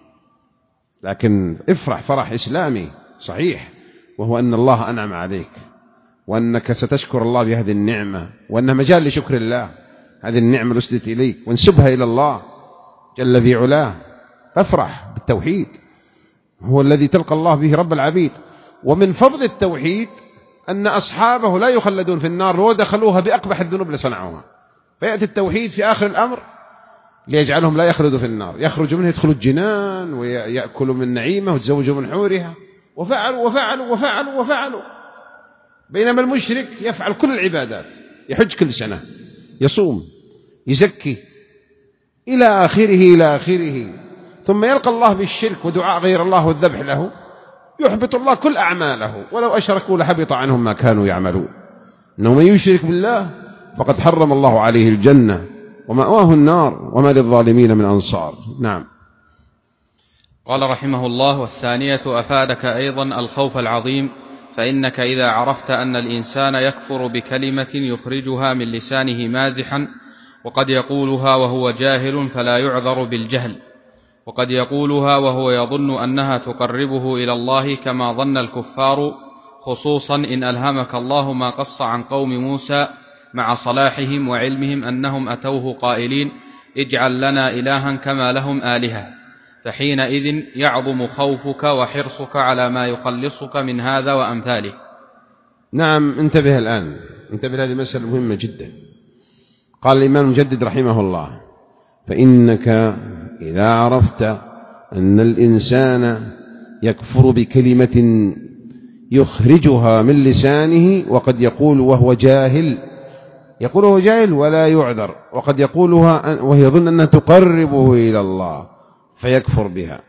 لكن افرح فرح إسلامي صحيح، وهو أن الله أنعم عليك، وأنك ستشكر الله بهذه النعمة، وأنها مجال لشكر الله. هذه النعمة رسلت إليك وانسبها إلى الله جل في علاه. فافرح بالتوحيد، هو الذي تلقى الله به رب العبيد. ومن فضل التوحيد أن أصحابه لا يخلدون في النار ودخلوها بأقبح الذنوب اللي صنعوها، فيأتي التوحيد في آخر الأمر ليجعلهم لا يخلدوا في النار، يخرجوا منه يدخلوا الجنان ويأكلوا من نعيمه وتزوجوا من حورها، وفعلوا وفعلوا وفعلوا وفعلوا. بينما المشرك يفعل كل العبادات، يحج كل سنة، يصوم، يزكي، إلى آخره، ثم يلقى الله بالشرك ودعاء غير الله والذبح له، يحبط الله كل أعماله، ولو أشركوا لحبط عنهم ما كانوا يعملون. إنه من يشرك بالله فقد حرم الله عليه الجنة ومأواه النار وما للظالمين من أنصار. نعم. قال رحمه الله: والثانية أفادك أيضا الخوف العظيم، فإنك إذا عرفت أن الإنسان يكفر بكلمة يخرجها من لسانه مازحا، وقد يقولها وهو جاهل فلا يعذر بالجهل، وقد يقولها وهو يظن أنها تقربه إلى الله كما ظن الكفار، خصوصا إن ألهمك الله ما قص عن قوم موسى مع صلاحهم وعلمهم أنهم أتوه قائلين اجعل لنا إلها كما لهم آلهة، فحينئذ يعظم خوفك وحرصك على ما يخلصك من هذا وأمثاله. نعم، انتبه الآن، انتبه لهذه المسألة مهمة جدا. قال الإمام المجدد رحمه الله: فإنك إذا عرفت أن الإنسان يكفر بكلمة يخرجها من لسانه، وقد يقول وهو جاهل، يقوله جاهل ولا يعذر، وقد يقولها وهي يظن أنها تقربه إلى الله فيكفر بها.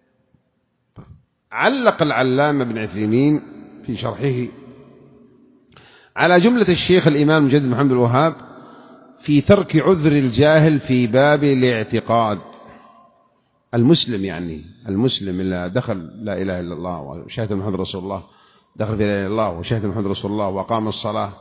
علق العلامة ابن عثيمين في شرحه على جملة الشيخ الإمام المجدد محمد الوهاب في ترك عذر الجاهل في باب الاعتقاد. المسلم، يعني المسلم اللي دخل لا إله إلا الله وشهد محمد رسول الله، دخل في لا إله إلا الله وشهد محمد رسول الله وقام الصلاة،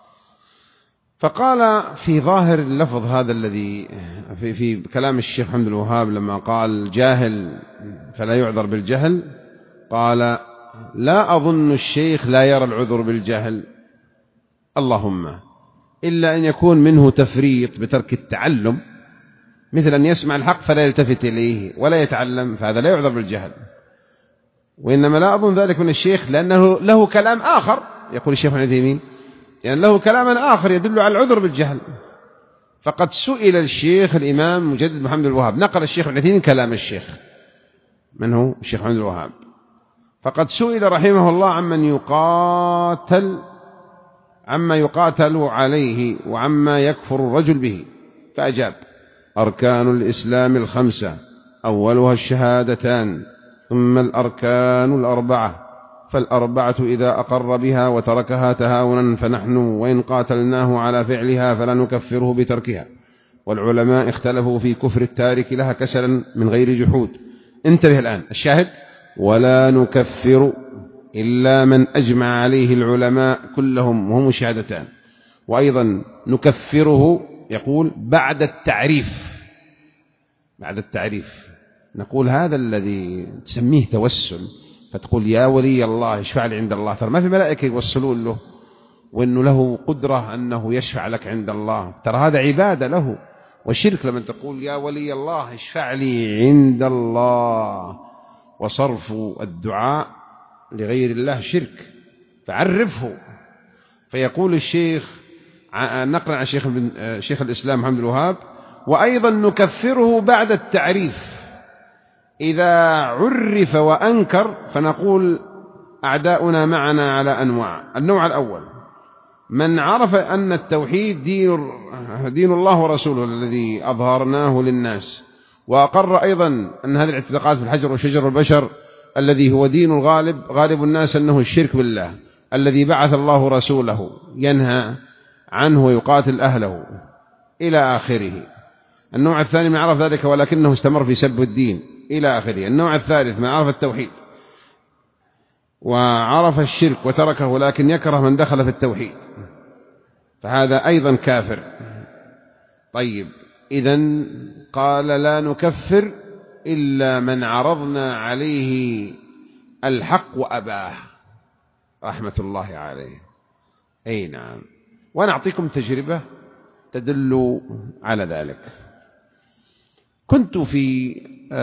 فقال في ظاهر اللفظ هذا الذي في كلام الشيخ محمد الوهاب لما قال جاهل فلا يعذر بالجهل، قال لا أظن الشيخ لا يرى العذر بالجهل، اللهم إلا أن يكون منه تفريط بترك التعلم، مثل أن يسمع الحق فلا يلتفت إليه ولا يتعلم، فهذا لا يعذر بالجهل. وإنما لا أظن ذلك من الشيخ لأنه له كلام آخر، يقول الشيخ ابن عثيمين، يعني له كلاما آخر يدل على العذر بالجهل. فقد سئل الشيخ الإمام مجدد محمد الوهاب، نقل الشيخ ابن عثيمين كلام الشيخ، من هو الشيخ محمد الوهاب، فقد سئل رحمه الله عما يقاتل عليه وعما يكفر الرجل به، فأجاب: أركان الإسلام 5، أولها الشهادتان، ثم الأركان 4، فالأربعة إذا أقر بها وتركها تهاونا فنحن وإن قاتلناه على فعلها فلا نكفره بتركها، والعلماء اختلفوا في كفر التارك لها كسلا من غير جحود. انتبه الآن الشاهد: ولا نكفر إلا من أجمع عليه العلماء كلهم وهم الشهادتان. وأيضا نكفره، يقول بعد التعريف، بعد التعريف نقول هذا الذي تسميه توسل، فتقول يا ولي الله اشفع لي عند الله، ترى ما في ملائكة يوصلون له، وأنه له قدرة أنه يشفع لك عند الله، ترى هذا عبادة له وشرك لمن تقول يا ولي الله اشفع لي عند الله، وصرف الدعاء لغير الله شرك، فعرفه. فيقول الشيخ نقرأ عن شيخ الإسلام محمد الوهاب: وأيضا نكفره بعد التعريف، إذا عرف وأنكر فنقول أعداؤنا معنا على أنواع. النوع الأول: من عرف أن التوحيد دين الله ورسوله الذي أظهرناه للناس، وأقر أيضا أن هذه الاعتقاد في الحجر والشجر والبشر الذي هو دين غالب الناس أنه الشرك بالله الذي بعث الله رسوله ينهى عنه ويقاتل أهله إلى آخره. النوع الثاني: من عرف ذلك ولكنه استمر في سب الدين إلى آخره. النوع الثالث: من عرف التوحيد وعرف الشرك وتركه ولكن يكره من دخل في التوحيد، فهذا أيضا كافر. طيب، إذن قال لا نكفر إلا من عرضنا عليه الحق وأباه رحمة الله عليه. أي نعم. وأنا أعطيكم تجربة تدل على ذلك. كنت في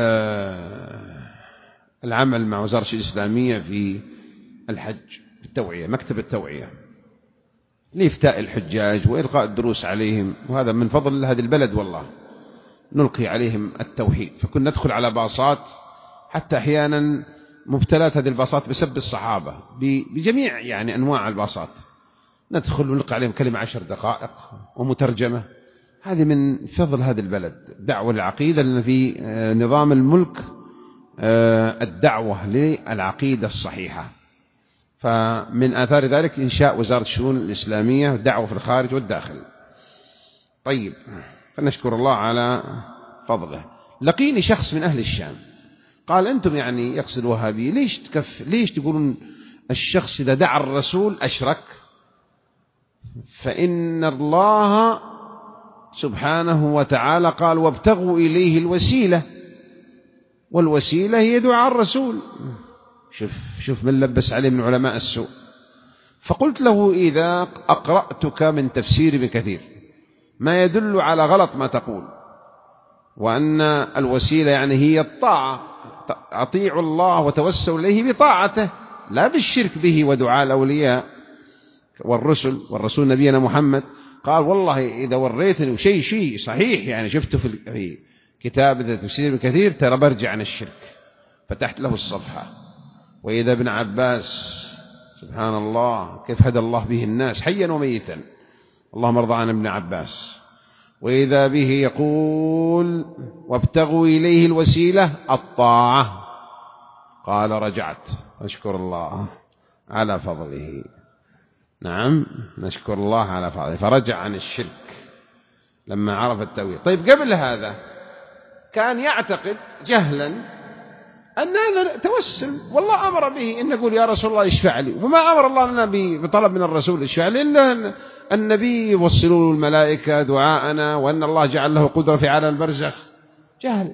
العمل مع وزارة الإسلامية في الحج، التوعية، مكتب التوعية لإفتاء الحجاج وإلقاء الدروس عليهم، وهذا من فضل هذه البلد والله، نلقي عليهم التوحيد. فكنا ندخل على باصات، حتى أحيانا مبتلات هذه الباصات بسب الصحابة بجميع يعني أنواع الباصات، ندخل ونلقي عليهم كلمة 10 دقائق ومترجمة. هذه من فضل هذه البلد، دعوة العقيدة، لأن في نظام الملك الدعوة للعقيدة الصحيحة. فمن آثار ذلك إنشاء وزارة الشؤون الإسلامية، دعوة في الخارج والداخل. طيب، فنشكر الله على فضله. لقيني شخص من أهل الشام قال: أنتم يعني يقصد وهابي، ليش تقولون الشخص إذا دعا الرسول أشرك؟ فإن الله سبحانه وتعالى قال: وابتغوا إليه الوسيلة، والوسيلة هي دعاء الرسول. شوف من لبس عليه من علماء السوء. فقلت له: إذا أقرأتك من تفسير ابن كثير ما يدل على غلط ما تقول، وأن الوسيلة يعني هي الطاعة، أطيعوا الله وتوسلوا إليه بطاعته لا بالشرك به ودعاء الأولياء والرسول نبينا محمد. قال: والله إذا وريتني شيء صحيح يعني شفته في كتاب تفسير ابن كثير ترى برجع عن الشرك. فتحت له الصفحة، وإذا ابن عباس سبحان الله كيف هدى الله به الناس حيا وميتا، اللهم ارضى عن ابن عباس، وإذا به يقول: وابتغوا إليه الوسيلة الطاعة. قال: رجعت، نشكر الله على فضله. نعم، نشكر الله على فضله، فرجع عن الشرك لما عرف التأويل. طيب قبل هذا كان يعتقد جهلا أن هذا توسل، والله أمر به إن نقول: يا رسول الله اشفع لي، وما أمر الله لنا بطلب من الرسول اشفع لي، إلا النبي يوصلوا الملائكة دعاءنا، وأن الله جعل له قدرة في عالم البرزخ. جهل.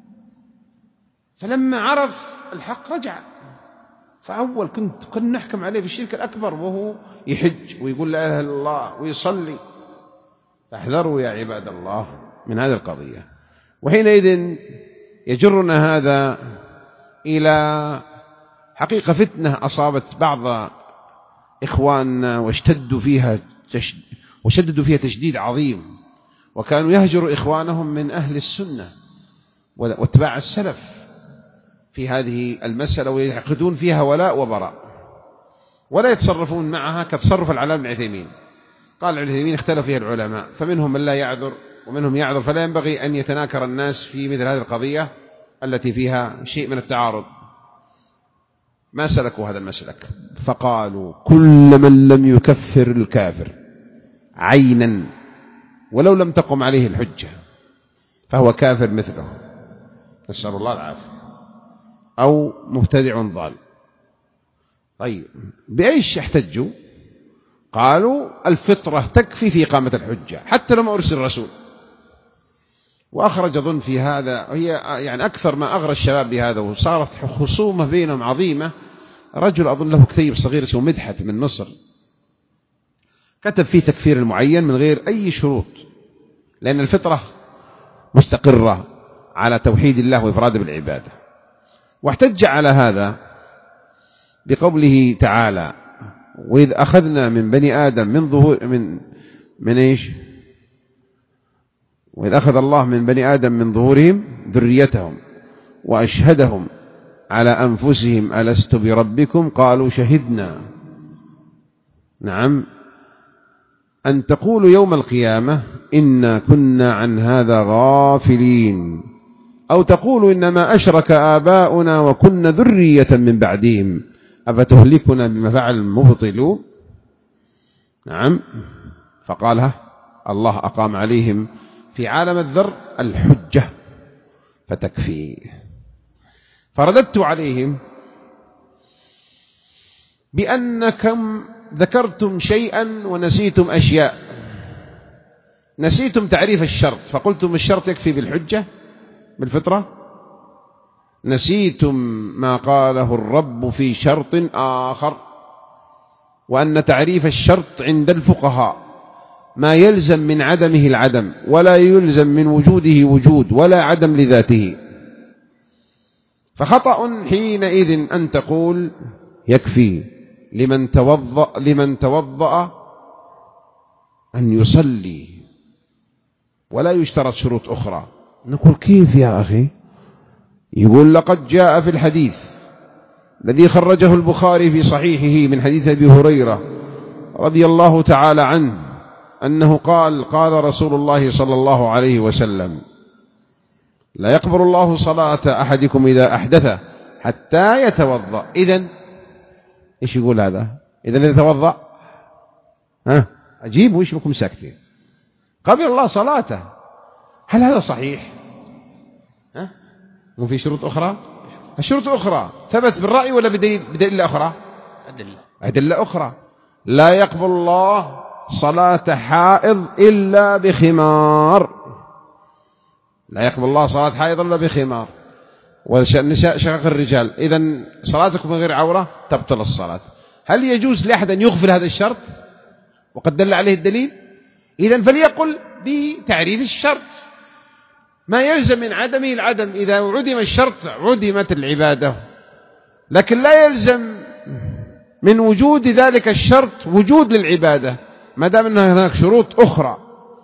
فلما عرف الحق رجع. فأول كنا نحكم عليه بالشرك الأكبر وهو يحج ويقول لا إله إلا الله ويصلي. فاحذروا يا عباد الله من هذه القضية. وحينئذ يجرنا هذا إلى حقيقة فتنة أصابت بعض إخواننا وشددوا فيها تشديد عظيم، وكانوا يهجروا إخوانهم من أهل السنة واتباع السلف في هذه المسألة، ويعقدون فيها ولاء وبراء ولا يتصرفون معها كتصرف العلامة بن عثيمين. قال ابن عثيمين: اختلف فيها العلماء، فمنهم من لا يعذر ومنهم يعذر، فلا ينبغي أن يتناكر الناس في مثل هذه القضية التي فيها شيء من التعارض. ما سلكوا هذا المسلك، فقالوا: كل من لم يكفر الكافر عينا ولو لم تقم عليه الحجة فهو كافر مثله، نسأل الله العافية، أو مبتدع ضال. طيب بأيش احتجوا؟ قالوا: الفطرة تكفي في إقامة الحجة حتى لو ما أرسل الرسول. وأخرج أظن في هذا، هي يعني أكثر ما أغرى الشباب بهذا، وصارت خصومة بينهم عظيمة. رجل أظن له كتيب صغير اسمه مدحت من مصر، كتب فيه تكفير المعين من غير أي شروط، لأن الفطرة مستقرة على توحيد الله وإفراده بالعبادة. واحتج على هذا بقوله تعالى: وإذ أخذنا من بني آدم من ظهور من إيش؟ وإذ أخذ الله من بني آدم من ظهورهم ذريتهم وأشهدهم على أنفسهم ألست بربكم قالوا شهدنا. نعم، أن تقولوا يوم القيامة إنا كنا عن هذا غافلين، أو تقولوا إنما أشرك آباؤنا وكنا ذرية من بعدهم أفتهلكنا بما فعل المبطلون. نعم، فقالها الله أقام عليهم في عالم الذر الحجة فتكفي. فرددت عليهم بأنكم ذكرتم شيئا ونسيتم أشياء. نسيتم تعريف الشرط، فقلتم الشرط يكفي بالحجة بالفطرة. نسيتم ما قاله الرب في شرط آخر، وأن تعريف الشرط عند الفقهاء ما يلزم من عدمه العدم، ولا يلزم من وجوده وجود، ولا عدم لذاته. فخطأ حينئذ أن تقول يكفي لمن توضأ أن يصلي ولا يشترط شروط أخرى. نقول: كيف يا أخي؟ يقول: لقد جاء في الحديث الذي خرجه البخاري في صحيحه من حديث أبي هريرة رضي الله تعالى عنه أنه قال رسول الله صلى الله عليه وسلم: لا يقبل الله صلاة أحدكم إذا أحدث حتى يتوضأ. إذن إيش يقول هذا؟ إذن يتوضأ؟ أجيب وإيش بكم ساكتين؟ قبل الله صلاته. هل هذا صحيح؟ مو في شروط أخرى؟ الشروط أخرى ثبت بالرأي ولا بدليل أخرى؟ أدلة أخرى. لا يقبل الله صلاة حائض إلا بخمار. لا يقبل الله صلاة حائض إلا بخمار. والنساء شقق الرجال. إذن صلاتكم من غير عورة تبطل الصلاة. هل يجوز لأحد أن يغفل هذا الشرط وقد دل عليه الدليل؟ إذن فليقل بتعريف الشرط، ما يلزم من عدمه العدم. إذا عدم الشرط عدمت العبادة، لكن لا يلزم من وجود ذلك الشرط وجود للعبادة ما دام أن هناك شروط أخرى.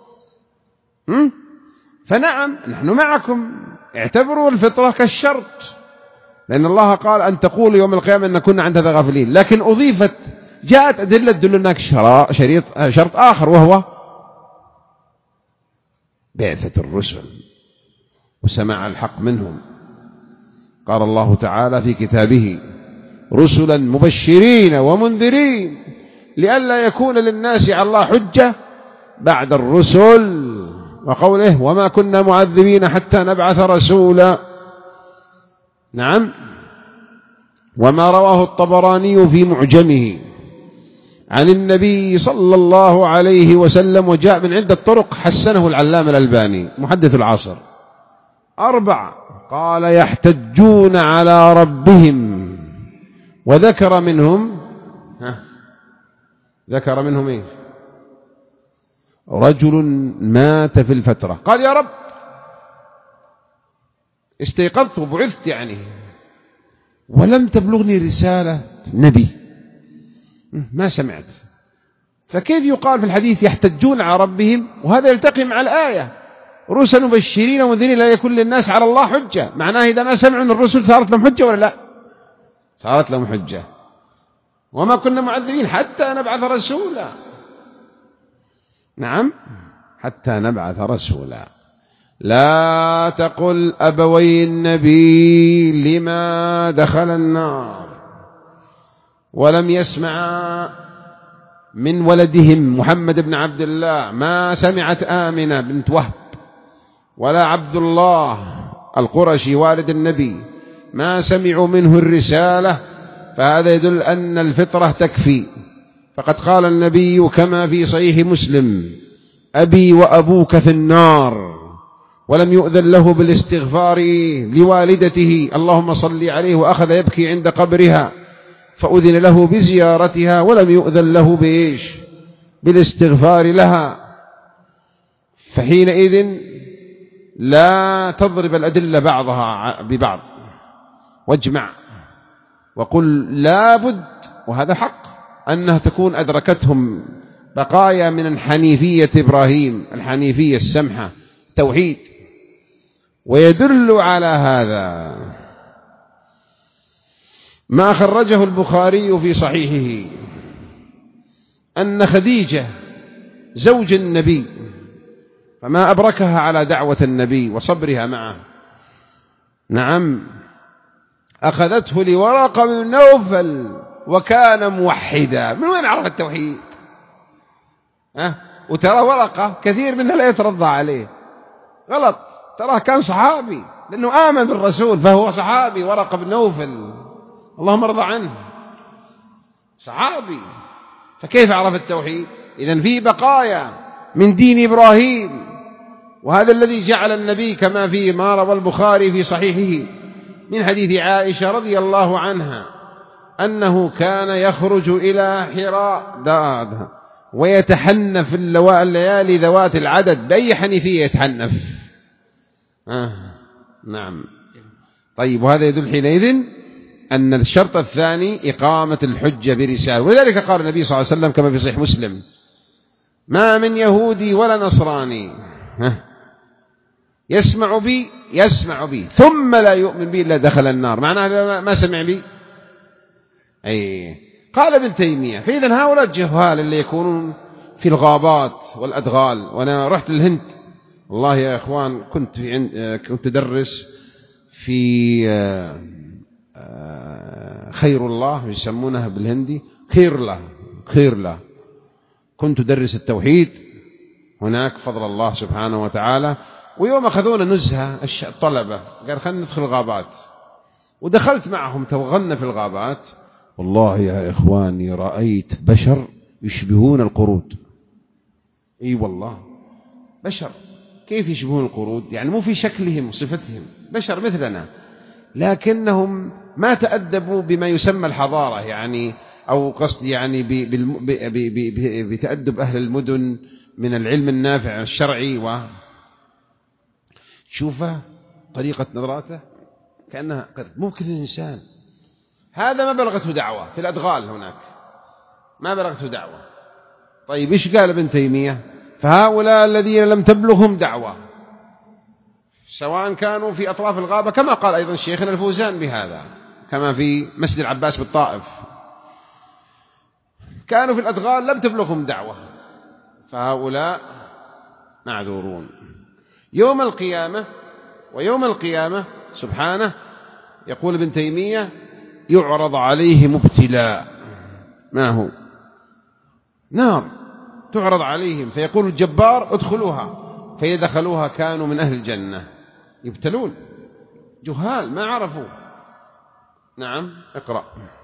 فنعم نحن معكم، اعتبروا الفطرة كالشرط، لأن الله قال أن تقول يوم القيامة أن كنا عن هذا غافلين، لكن أضيفت جاءت أدلة تدل أنك شرط آخر، وهو بعثة الرسل وسماع الحق منهم. قال الله تعالى في كتابه: رسلا مبشرين ومنذرين لئلا يكون للناس على الله حجة بعد الرسل. وقوله: وما كنا معذبين حتى نبعث رسولا. نعم. وما رواه الطبراني في معجمه عن النبي صلى الله عليه وسلم، وجاء من عدة طرق، حسنه العلامة الألباني محدث العصر. 4 قال: يحتجون على ربهم، وذكر منهم ذكر منهم إيه؟ رجل مات في الفترة، قال: يا رب استيقظت وبعثت يعني، ولم تبلغني رسالة نبي، ما سمعت. فكيف يقال في الحديث يحتجون على ربهم وهذا يلتقي مع الآية: رسل مبشرين ومنذرين لا يكون للناس على الله حجة؟ معناه إذا ما سمعوا من الرسل صارت لهم حجة ولا لا؟ صارت لهم حجة. وما كنا معذبين حتى نبعث رسولا. نعم، حتى نبعث رسولا. لا تقل أبوي النبي لما دخل النار، ولم يسمع من ولدهم محمد بن عبد الله ما سمعت آمنة بنت وهب، ولا عبد الله القرشي والد النبي ما سمعوا منه الرسالة، فهذا يدل أن الفطرة تكفي. فقد قال النبي كما في صحيح مسلم: أبي وأبوك في النار، ولم يؤذن له بالاستغفار لوالدته اللهم صل عليه، وأخذ يبكي عند قبرها فأذن له بزيارتها ولم يؤذن له بإيش؟ بالاستغفار لها. فحينئذ لا تضرب الأدلة بعضها ببعض، واجمع وقل لابد، وهذا حق، أنها تكون أدركتهم بقايا من حنيفية إبراهيم، الحنيفية السمحة، توحيد. ويدل على هذا ما خرجه البخاري في صحيحه أن خديجة زوج النبي، فما أبركها على دعوة النبي وصبرها معه، نعم، أخذته لورقة بن نوفل وكان موحدا. من وين عرف التوحيد؟ وترى ورقة كثير منها لا يترضى عليه، غلط، تراه كان صحابي لأنه آمن بالرسول فهو صحابي. ورقة بن نوفل اللهم ارضى عنه، صحابي، فكيف عرف التوحيد؟ إذن في بقايا من دين إبراهيم، وهذا الذي جعل النبي كما في ما روى البخاري في صحيحه من حديث عائشة رضي الله عنها أنه كان يخرج إلى حراء ويتحنف الليالي ذوات العدد. بأي حنيفية يتحنف؟ نعم. طيب، وهذا يدل حينئذ أن الشرط الثاني إقامة الحجة برسالة. ولذلك قال النبي صلى الله عليه وسلم كما في صحيح مسلم: ما من يهودي ولا نصراني يسمع بي ثم لا يؤمن بي إلا دخل النار. معناه ما سمع بي. قال ابن تيمية: فإذا هؤلاء الجهال اللي يكونون في الغابات والأدغال. وأنا رحت للهند والله يا إخوان، كنت أدرس في خير الله يسمونها بالهندي خير الله. كنت أدرس التوحيد هناك فضل الله سبحانه وتعالى. ويوم أخذونا نزهة الطلبة قال خلنا ندخل الغابات، ودخلت معهم توغلنا في الغابات. والله يا إخواني رأيت بشر يشبهون القرود. والله بشر. كيف يشبهون القرود؟ يعني مو في شكلهم وصفتهم، بشر مثلنا، لكنهم ما تأدبوا بما يسمى الحضارة. يعني أو قصد يعني بتأدب أهل المدن من العلم النافع الشرعي. وشوفه طريقة نظراته كأنها ممكن الإنسان هذا ما بلغته دعوة في الأدغال هناك، ما بلغته دعوة. طيب إيش قال ابن تيمية؟ فهؤلاء الذين لم تبلغهم دعوة سواء كانوا في أطراف الغابة، كما قال أيضا شيخنا الفوزان بهذا، كما في مسجد العباس بالطائف، كانوا في الأدغال لم تبلغهم دعوة، فهؤلاء معذورون يوم القيامة. ويوم القيامة سبحانه يقول ابن تيمية يعرض عليهم ابتلاء، ما هو؟ نار تعرض عليهم، فيقول الجبار ادخلوها، فيدخلوها كانوا من أهل الجنة، يبتلون جهال ما عرفوا. نعم اقرأ.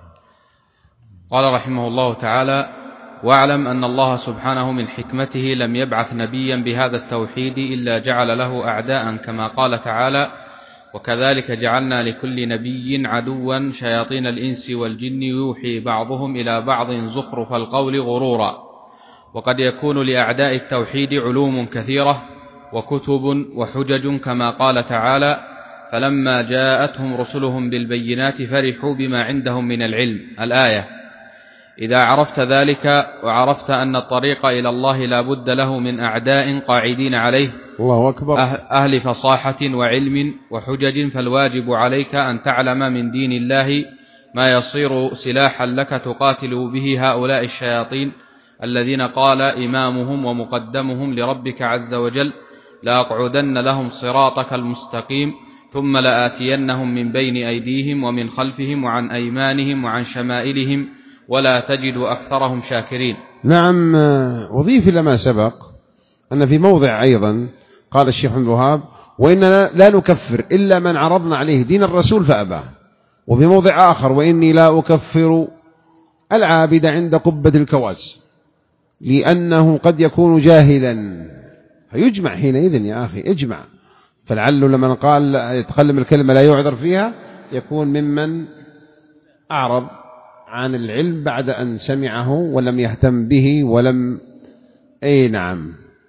قال رحمه الله تعالى: واعلم أن الله سبحانه من حكمته لم يبعث نبيا بهذا التوحيد إلا جعل له أعداء، كما قال تعالى: وكذلك جعلنا لكل نبي عدوا شياطين الإنس والجن يوحي بعضهم إلى بعض زخرف القول غرورا. وقد يكون لأعداء التوحيد علوم كثيرة وكتب وحجج، كما قال تعالى: فلما جاءتهم رسلهم بالبينات فرحوا بما عندهم من العلم، الآية. إذا عرفت ذلك وعرفت أن الطريق إلى الله لا بد له من أعداء قاعدين عليه، الله أكبر، أهل فصاحة وعلم وحجج، فالواجب عليك أن تعلم من دين الله ما يصير سلاحا لك تقاتل به هؤلاء الشياطين الذين قال إمامهم ومقدمهم لربك عز وجل: لأقعدن لهم صراطك المستقيم ثم لآتينهم من بين أيديهم ومن خلفهم وعن أيمانهم وعن شمائلهم ولا تجد أكثرهم شاكرين. نعم. وضيف لما سبق أن في موضع أيضا قال الشيخ عبد الوهاب: وإننا لا نكفر إلا من عرضنا عليه دين الرسول فأبى. وفي موضع آخر: وإني لا أكفر العابد عند قبة الكواز لأنه قد يكون جاهلا. فيجمع حينئذ يا أخي، اجمع. فلعله لمن قال يتكلم الكلمة لا يعذر فيها يكون ممن أعرض عن العلم بعد أن سمعه ولم يهتم به ولم نعم.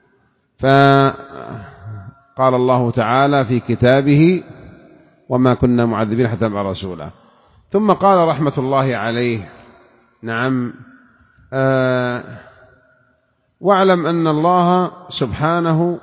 فقال الله تعالى في كتابه: وما كنا معذبين حتى نبعث رسولا. ثم قال رحمة الله عليه: نعم، واعلم أن الله سبحانه،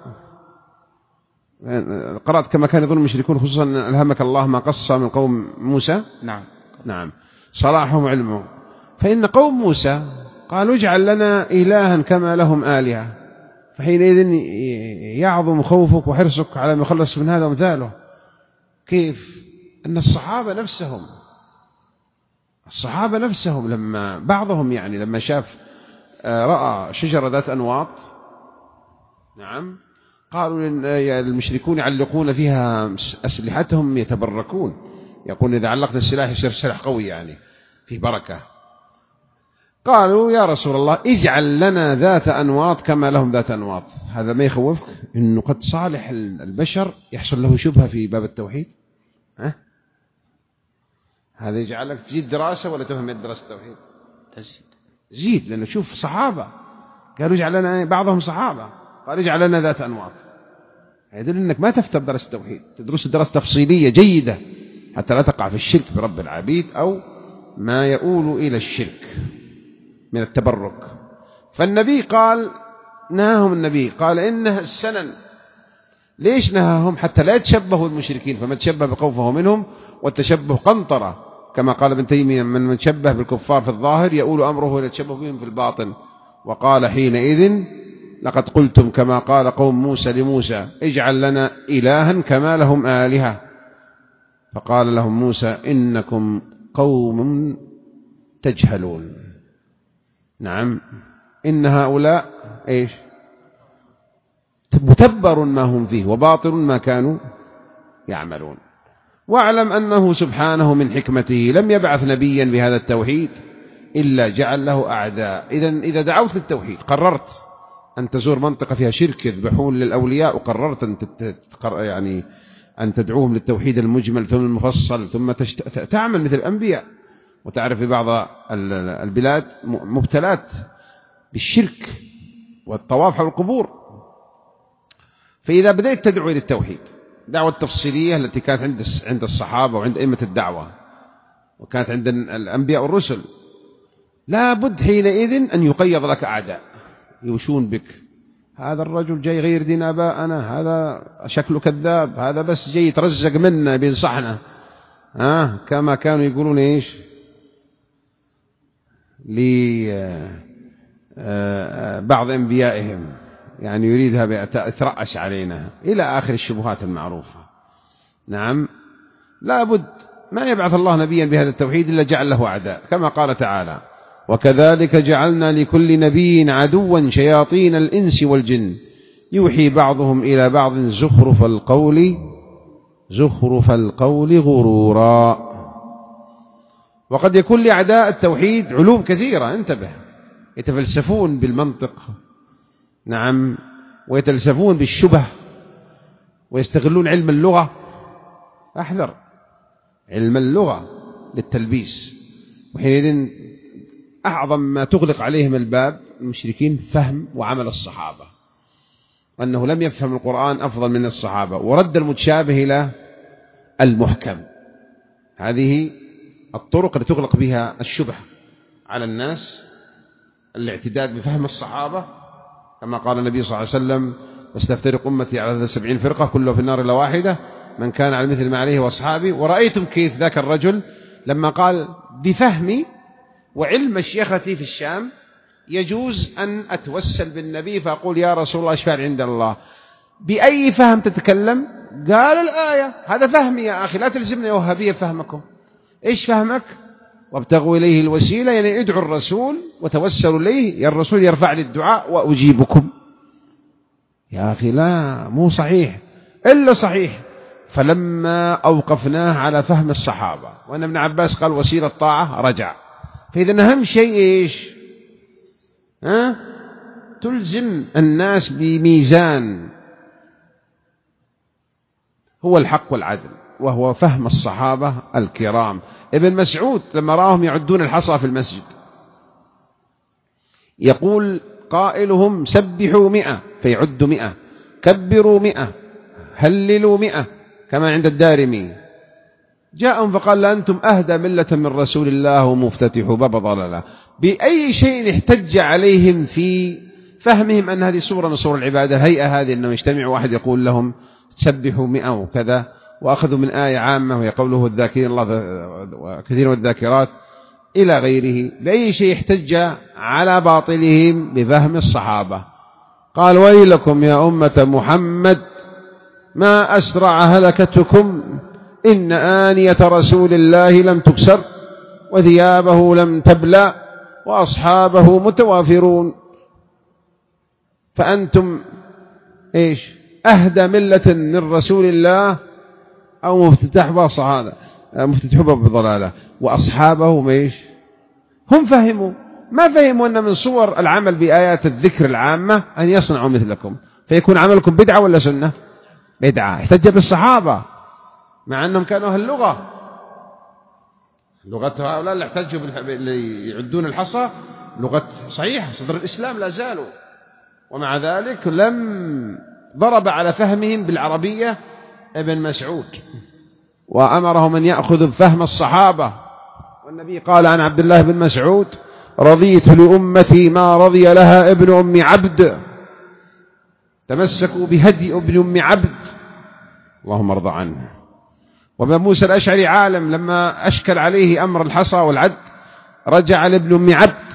قرأت كما كان يظن المشركون، خصوصا ألهمك الله ما قص من قوم موسى. نعم صلاحهم علمهم. فإن قوم موسى قالوا: اجعل لنا إلها كما لهم آلهة. فحينئذ يعظم خوفك وحرصك على ما يخلص من هذا ومثاله. كيف؟ أن الصحابة نفسهم لما بعضهم يعني لما شاف رأى شجرة ذات أنواط، نعم، قالوا المشركون يعلقون فيها أسلحتهم يتبركون، يقول إذا علقت السلاح يصير سلاح قوي يعني فيه بركة. قالوا: يا رسول الله اجعل لنا ذات أنواط كما لهم ذات أنواط. هذا ما يخوفك إنه قد صالح البشر يحصل له شبهة في باب التوحيد؟ هذا يجعلك تزيد دراسة ولا تفهم دراسة التوحيد؟ زيد، لأنه شوف صحابة قالوا اجعل لنا، بعضهم صحابة قال اجعل لنا ذات أنواط. يدل أنك ما تفتر دراسة التوحيد، تدرس دراسة تفصيلية جيدة حتى لا تقع في الشرك برب العبيد أو ما يؤول إلى الشرك من التبرك. فالنبي قال، نهاهم النبي قال: إنها السنن. ليش نهاهم؟ حتى لا يتشبهوا المشركين، فمن تشبه بقوم فهو منهم، والتشبه قنطرة، كما قال ابن تيمية: من تشبه بالكفار في الظاهر يؤول أمره إلى التشبه بهم في الباطن. وقال حينئذ: لقد قلتم كما قال قوم موسى لموسى: اجعل لنا إلها كما لهم آلهة. فقال لهم موسى: إنكم قوم تجهلون. نعم، إن هؤلاء إيش؟ متبر ما هم فيه وباطل ما كانوا يعملون. واعلم أنه سبحانه من حكمته لم يبعث نبيا بهذا التوحيد إلا جعل له أعداء. إذا دعوت للتوحيد، قررت أن تزور منطقة فيها شرك يذبحون للأولياء، وقررت أن تدعوهم للتوحيد المجمل ثم المفصل، ثم تعمل مثل الأنبياء، وتعرف في بعض البلاد مبتلات بالشرك والطواف حول القبور. فإذا بدأت تدعو إلى التوحيد دعوة التفصيلية التي كانت عند الصحابة وعند أئمة الدعوة وكانت عند الأنبياء والرسل، لا بد حينئذ أن يقيض لك أعداء يوشون بك، هذا الرجل جاي غير دين آبائنا، هذا شكله كذاب، هذا بس جاي يترزق منا بينصحنا، كما كانوا يقولون إيش لبعض أنبيائهم، يعني يريدها يترأس علينا إلى آخر الشبهات المعروفة. نعم، لا بد ما يبعث الله نبيا بهذا التوحيد إلا جعل له أعداء، كما قال تعالى: وكذلك جعلنا لكل نبي عدوا شياطين الإنس والجن يوحي بعضهم إلى بعض زخرف القول غرورا. وقد يكون لأعداء التوحيد علوم كثيرة، انتبه، يتفلسفون بالمنطق، نعم، ويتفلسفون بالشبه، ويستغلون علم اللغة. احذر علم اللغة للتلبيس، وحينئذ أعظم ما تغلق عليهم الباب المشركين فهم وعمل الصحابة، وأنه لم يفهم القرآن أفضل من الصحابة، ورد المتشابه إلى المحكم. هذه الطرق التي تغلق بها الشبه على الناس، الاعتداد بفهم الصحابة، كما قال النبي صلى الله عليه وسلم: واستفترق أمتي على 70 فرقة كلها في النار إلا واحدة من كان على مثل ما عليه وأصحابي. ورأيتم كيف ذاك الرجل لما قال: بفهمي وعلم مشيختي في الشام يجوز أن أتوسل بالنبي فأقول يا رسول الله اشفع عند الله. بأي فهم تتكلم؟ قال الآية. هذا فهمي يا أخي، لا تلزمنا يا وهابية فهمكم. إيش فهمك؟ وابتغوا إليه الوسيلة، يعني ادعوا الرسول وتوسلوا إليه، يا الرسول يرفع لي الدعاء وأجيبكم. يا أخي لا، مو صحيح إلا صحيح. فلما أوقفناه على فهم الصحابة، وأن ابن عباس قال وسيلة طاعة، رجع. فإذا أهم شيء إيش؟ تلزم الناس بميزان هو الحق والعدل، وهو فهم الصحابة الكرام. ابن مسعود لما راهم يعدون الحصى في المسجد يقول قائلهم: سبحوا 100 فيعد 100، كبروا 100، هللوا 100، كما عند الدارمي. جاءهم فقال: لأنتم أهدى ملة من رسول الله ومفتتحوا باب ضلالة. بأي شيء احتج عليهم في فهمهم أن هذه صورة من صور العبادة، الهيئة هذه أنه يجتمع واحد يقول لهم سبحوا 100 وكذا، وأخذوا من آية عامة وهي قوله الذاكرين الله كثير والذاكرات إلى غيره. بأي شيء احتج على باطلهم بفهم الصحابة. قال: ويلكم يا أمة محمد ما أسرع هلكتكم، إن آنية رسول الله لم تكسر وثيابه لم تبلى وأصحابه متوافرون. فأنتم إيش؟ أهدى ملة من رسول الله أو مفتتح باب بضلالة، وأصحابه إيش؟ هم فهموا، ما فهموا أن من صور العمل بآيات الذكر العامة أن يصنعوا مثلكم، فيكون عملكم بدعة ولا سنة؟ بدعة. احتج بالصحابة مع أنهم كانوا أهل اللغة، لغة هؤلاء اللي احتجوا اللي يعدون الحصى لغة صحيحة، صدر الإسلام لا زالوا، ومع ذلك لم ضرب على فهمهم بالعربية ابن مسعود، وأمرهم أن يأخذوا بفهم الصحابة. والنبي قال عن عبد الله بن مسعود: رضيت لأمتي ما رضي لها ابن أم عبد. تمسكوا بهدي ابن أم عبد، اللهم ارضى عنه. وابن موسى الأشعري عالم لما أشكل عليه أمر الحصى والعد رجع لابن أم عبد.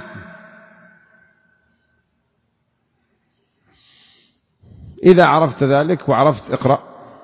إذا عرفت ذلك وعرفت، اقرأ.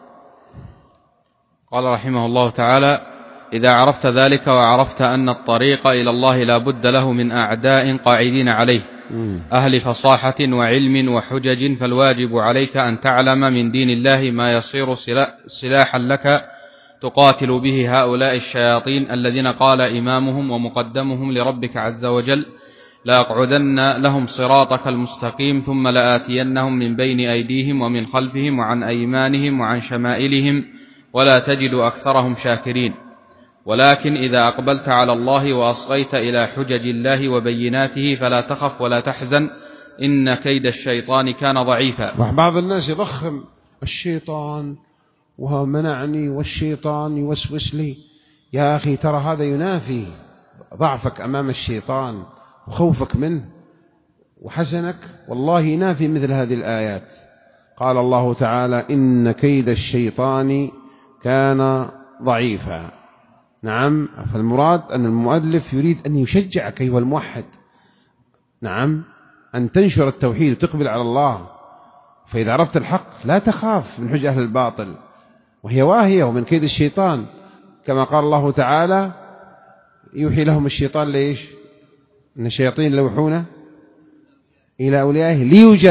قال رحمه الله تعالى: إذا عرفت ذلك وعرفت أن الطريق إلى الله لا بد له من أعداء قاعدين عليه، أهل فصاحة وعلم وحجج، فالواجب عليك أن تعلم من دين الله ما يصير سلاحا لك تقاتل به هؤلاء الشياطين الذين قال إمامهم ومقدمهم لربك عز وجل: لأقعدن لهم صراطك المستقيم ثم لآتينهم من بين أيديهم ومن خلفهم وعن أيمانهم وعن شمائلهم ولا تجد أكثرهم شاكرين. ولكن إذا أقبلت على الله وأصغيت إلى حجج الله وبيناته فلا تخف ولا تحزن إن كيد الشيطان كان ضعيفا. بعض الناس يضخم الشيطان وهو منعني والشيطان يوسوس لي. يا أخي ترى هذا ينافي ضعفك أمام الشيطان وخوفك منه وحزنك، والله ينافي مثل هذه الآيات. قال الله تعالى إن كيد الشيطان كان ضعيفا. نعم، فالمراد أن المؤلف يريد أن يشجعك أيها الموحد، نعم، أن تنشر التوحيد وتقبل على الله. فإذا عرفت الحق لا تخاف من حجة أهل الباطل، وهي واهية ومن كيد الشيطان، كما قال الله تعالى يوحي لهم الشيطان ليش؟ إن الشياطين يوحون إلى أوليائه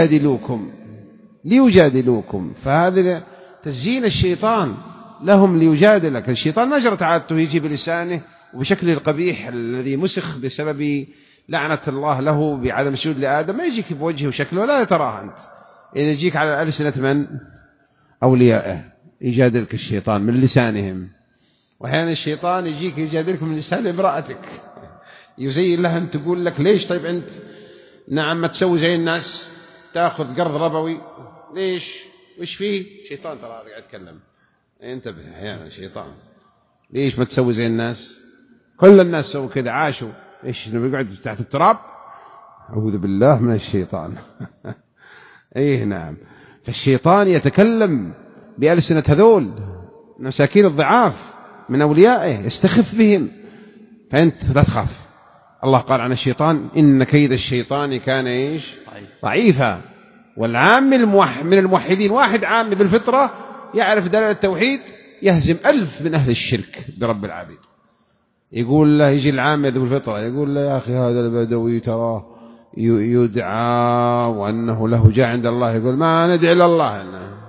ليجادلوكم. فهذا تزيين الشيطان لهم ليجادلك. الشيطان ما جرت عادته يجي بلسانه وبشكل القبيح الذي مسخ بسبب لعنة الله له بعدم السجود لآدم، ما يجيك بوجهه وشكله ولا يتراه أنت. إذا يجيك على ألسنة من؟ أوليائه يجادلك الشيطان من لسانهم. وأحيانا الشيطان يجيك يجادلك من لسان امرأتك، يزين لها أن تقول لك ليش طيب أنت نعم ما تسوي زي الناس، تأخذ قرض ربوي ليش؟ وش فيه؟ شيطان ترى قاعد يتكلم، انتبه أحيانا الشيطان. ليش ما تسوي زي الناس؟ كل الناس سووا كذا عاشوا. إيش بيقعد تحت التراب؟ أعوذ بالله من الشيطان. إيه نعم، فالشيطان يتكلم بألسنة هذول مساكين الضعاف من أوليائه، يستخف بهم، فأنت لا تخاف. الله قال عن الشيطان إن كيد الشيطان كان إيش؟ ضعيفا. والعام من الموحدين، واحد عام بالفطرة يعرف دلالة التوحيد يهزم 1000 من أهل الشرك برب العبيد. يقول له يجي العام ذو الفطرة يقول له يا أخي هذا البدوي تراه يدعى وأنه له جاء عند الله، يقول ما ندعي لله،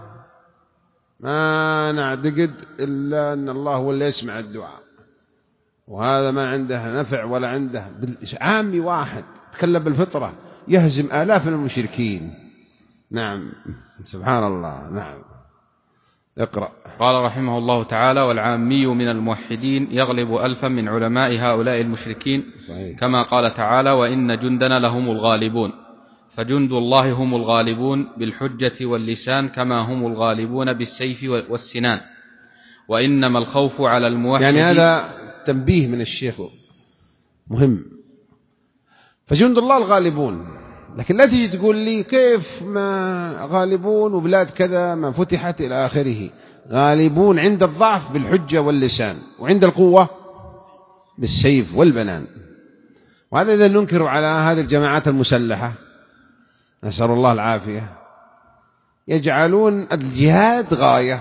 ما نعتقد إلا أن الله هو اللي يسمع الدعاء، وهذا ما عنده نفع ولا عنده. عامي واحد تكلم بالفطرة يهزم آلاف من المشركين. نعم سبحان الله. نعم اقرأ. قال رحمه الله تعالى والعامي من الموحدين يغلب 1000 من علماء هؤلاء المشركين. صحيح. كما قال تعالى وإن جندنا لهم الغالبون، فجند الله هم الغالبون بالحجة واللسان كما هم الغالبون بالسيف والسنان. وإنما الخوف على الموحد، يعني هذا تنبيه من الشيخ مهم. فجند الله الغالبون، لكن لا تجي تقول لي كيف ما غالبون وبلاد كذا ما فتحت إلى آخره. غالبون عند الضعف بالحجة واللسان، وعند القوة بالسيف والبنان. وهذا إذا ننكر على هذه الجماعات المسلحة نسأل الله العافية، يجعلون الجهاد غاية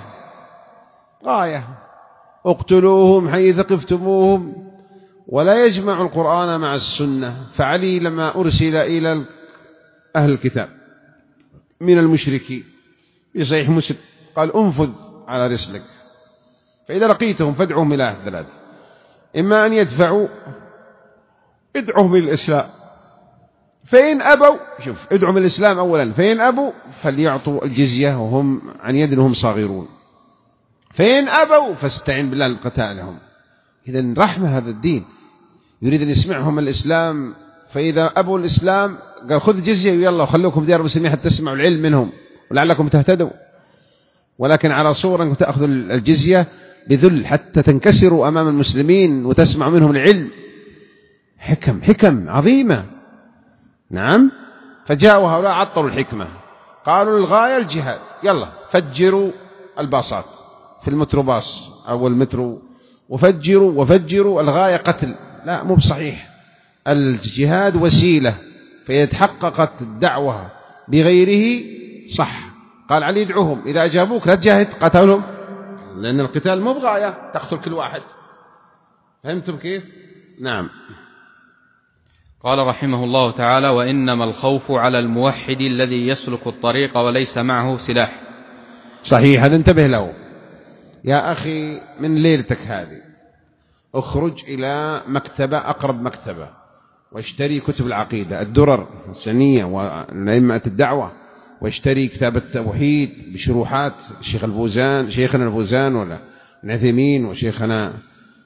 اقتلوهم حيث ثقفتموهم، ولا يجمع القرآن مع السنة. فعلي لما أرسل إلى أهل الكتاب من المشركين في صحيح مسلم قال انفذ على رسلك، فإذا لقيتهم فادعوهم إلى ثلاث: إما أن يدفعوا، ادعوهم إلى الإسلام، فإن أبوا، شوف ادعوهم إلى الإسلام أولا، فإن أبوا فليعطوا الجزية وهم عن يد وهم صاغرون، فإن أبوا فاستعن بالله لقتالهم. إذن رحمة هذا الدين، يريد أن يسمعهم الإسلام، فإذا أبوا الإسلام قال خذ جزية ويلا وخلوكم ديار المسلمين حتى تسمعوا العلم منهم ولعلكم تهتدوا. ولكن على صورة أنكم تأخذوا الجزية بذل حتى تنكسروا أمام المسلمين وتسمعوا منهم العلم. حكم عظيمة. نعم. فجاءوا هؤلاء عطلوا الحكمة، قالوا الغاية الجهاد، يلا فجروا الباصات في المتروباص أو المترو وفجروا الغاية قتل. لا، مو بصحيح. الجهاد وسيلة، فإذا تحققت الدعوة بغيره صح. قال علي ادعوهم، إذا أجابوك لا تجاهد قتلهم، لأن القتال مو بغاية تقتل كل واحد. فهمتم كيف؟ نعم. قال رحمه الله تعالى وإنما الخوف على الموحد الذي يسلك الطريق وليس معه سلاح. صحيح، هذا انتبه له يا أخي. من ليلتك هذه اخرج إلى مكتبة، أقرب مكتبة، واشتري كتب العقيدة، الدرر السنية ولأئمة الدعوة، واشتري كتاب التوحيد بشروحات الشيخ الفوزان، شيخنا الفوزان ولا العثيمين وشيخنا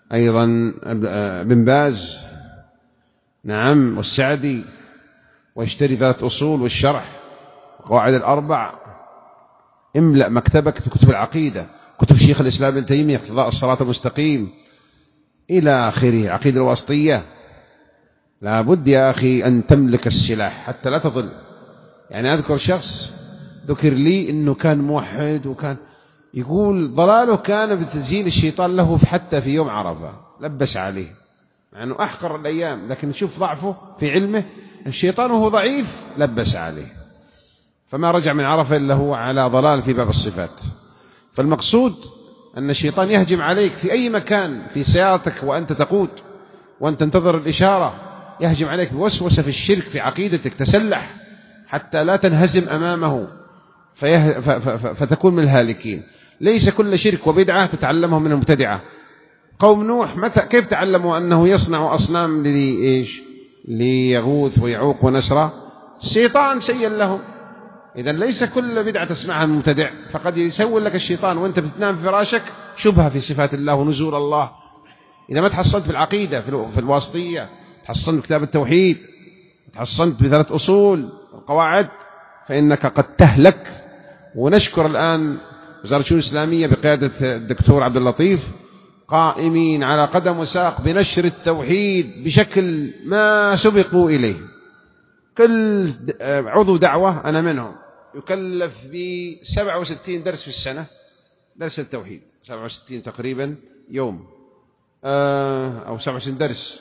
أيضا بن باز، نعم، والسعدي، واشتري 3 أصول والشرح وقواعد الأربع. املأ مكتبك كتب العقيدة، كتب شيخ الإسلام ابن تيمية، اقتضاء الصراط المستقيم إلى آخره، عقيدة الواسطية. لا بد يا أخي أن تملك السلاح حتى لا تضل. يعني أذكر شخص ذكر لي أنه كان موحد، وكان يقول ضلاله كان بتزيين الشيطان له حتى في يوم عرفة، لبس عليه مع أنه أحقر الأيام، لكن شوف ضعفه في علمه، الشيطان وهو ضعيف لبس عليه، فما رجع من عرفة إلا هو على ضلال في باب الصفات. فالمقصود أن الشيطان يهجم عليك في أي مكان، في سيارتك وأنت تقود وأنت تنتظر الإشارة، يهجم عليك بوسوسة في الشرك في عقيدتك، تسلح حتى لا تنهزم أمامه فتكون من الهالكين. ليس كل شرك وبدعة تتعلمه من المبتدعة. قوم نوح كيف تعلموا أنه يصنع أصنام ليغوث ويعوق ونسرى؟ الشيطان سيّل لهم. إذن ليس كل بدعة تسمعها من مبتدع، فقد يسول لك الشيطان وأنت بتنام في فراشك شبهة في صفات الله ونزول الله. إذا ما تحصنت في العقيدة في الواسطية، تحصنت بكتاب التوحيد، تحصنت ب3 أصول القواعد، فإنك قد تهلك. ونشكر الآن وزارة الشؤون الإسلامية بقيادة الدكتور عبد اللطيف قائمين على قدم وساق بنشر التوحيد بشكل ما سبقوا إليه. كل عضو دعوة أنا منهم يكلف ب67 درس في السنة، درس التوحيد 67 تقريبا يوم، أو 27 درس،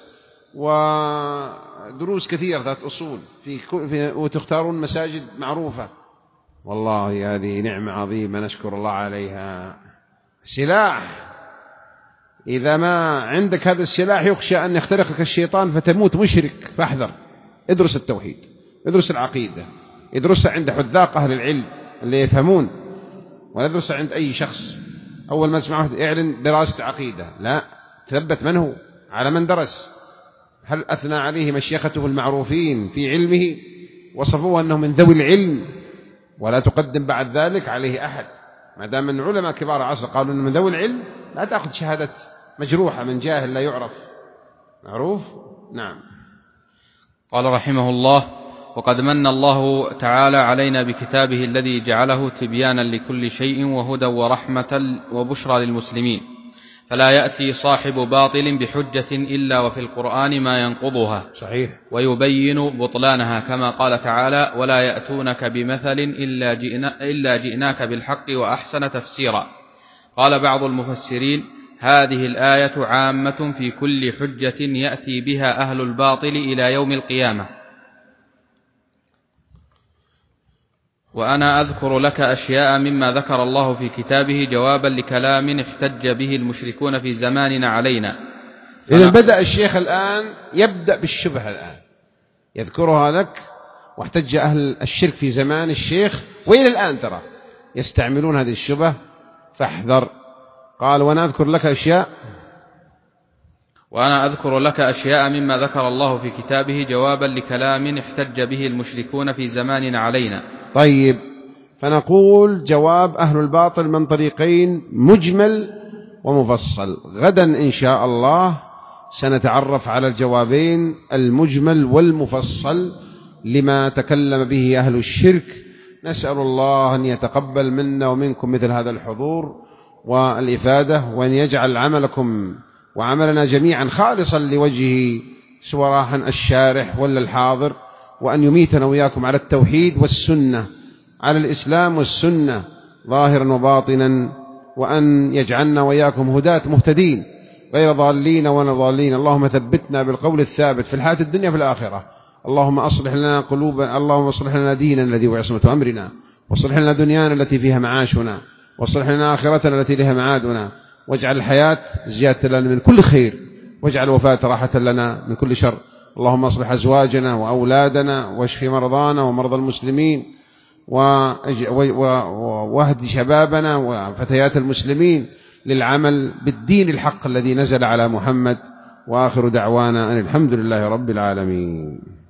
ودروس كثيرة 3 أصول وتختارون مساجد معروفة. والله هذه نعمة عظيمة نشكر الله عليها. سلاح، إذا ما عندك هذا السلاح يخشى أن يخترقك الشيطان فتموت مشرك، فاحذر. ادرس التوحيد، ادرس العقيدة، ادرسها عند حذاق أهل العلم اللي يفهمون، ولا ادرسها عند أي شخص. أول ما تسمعه اعلن دراسة عقيدة، لا، تثبت من هو، على من درس، هل أثنى عليه مشيخته المعروفين في علمه وصفوه أنه من ذوي العلم، ولا تقدم بعد ذلك عليه أحد. ما دام من علماء كبار العصر قالوا أنه من ذوي العلم، لا تأخذ شهادة مجروحة من جاهل لا يعرف. معروف؟ نعم. قال رحمه الله: وقد من الله تعالى علينا بكتابه الذي جعله تبيانا لكل شيء وهدى ورحمة وبشرى للمسلمين، فلا يأتي صاحب باطل بحجة إلا وفي القرآن ما ينقضها صحيح ويبين بطلانها، كما قال تعالى: ولا يأتونك بمثل إلا جئناك بالحق وأحسن تفسيرا. قال بعض المفسرين: هذه الآية عامة في كل حجة يأتي بها أهل الباطل إلى يوم القيامة. وأنا أذكر لك أشياء مما ذكر الله في كتابه جوابا لكلام احتج به المشركون في زماننا علينا. إذن بدأ الشيخ الآن يبدأ بالشبهة، الآن يذكرها لك. واحتج أهل الشرك في زمان الشيخ وإلى الآن ترى يستعملون هذه الشبهة، فاحذر. قال: وأنا أذكر لك أشياء مما ذكر الله في كتابه جوابا لكلام احتج به المشركون في زماننا علينا. طيب، فنقول جواب أهل الباطل من طريقين: مجمل ومفصل. غدا إن شاء الله سنتعرف على الجوابين المجمل والمفصل لما تكلم به أهل الشرك. نسأل الله أن يتقبل منا ومنكم مثل هذا الحضور والإفادة، وأن يجعل عملكم وعملنا جميعا خالصا لوجهه، سواء راحا الشارح ولا الحاضر، وأن يميتنا وإياكم على التوحيد والسنة، على الإسلام والسنة ظاهرا وباطنا، وأن يجعلنا وإياكم هداة مهتدين غير ضالين ولا ضالين. اللهم ثبتنا بالقول الثابت في الحياة الدنيا في الآخرة. اللهم أصلح لنا قلوبنا، اللهم أصلح لنا ديننا الذي هو عصمة أمرنا، واصلح لنا دنيانا التي فيها معاشنا، واصلح لنا آخرتنا التي لها معادنا، واجعل الحياة زيادة لنا من كل خير، واجعل الوفاة راحة لنا من كل شر. اللهم اصلح أزواجنا وأولادنا، واشف مرضانا ومرضى المسلمين، واهد شبابنا وفتيات المسلمين للعمل بالدين الحق الذي نزل على محمد. وآخر دعوانا أن الحمد لله رب العالمين.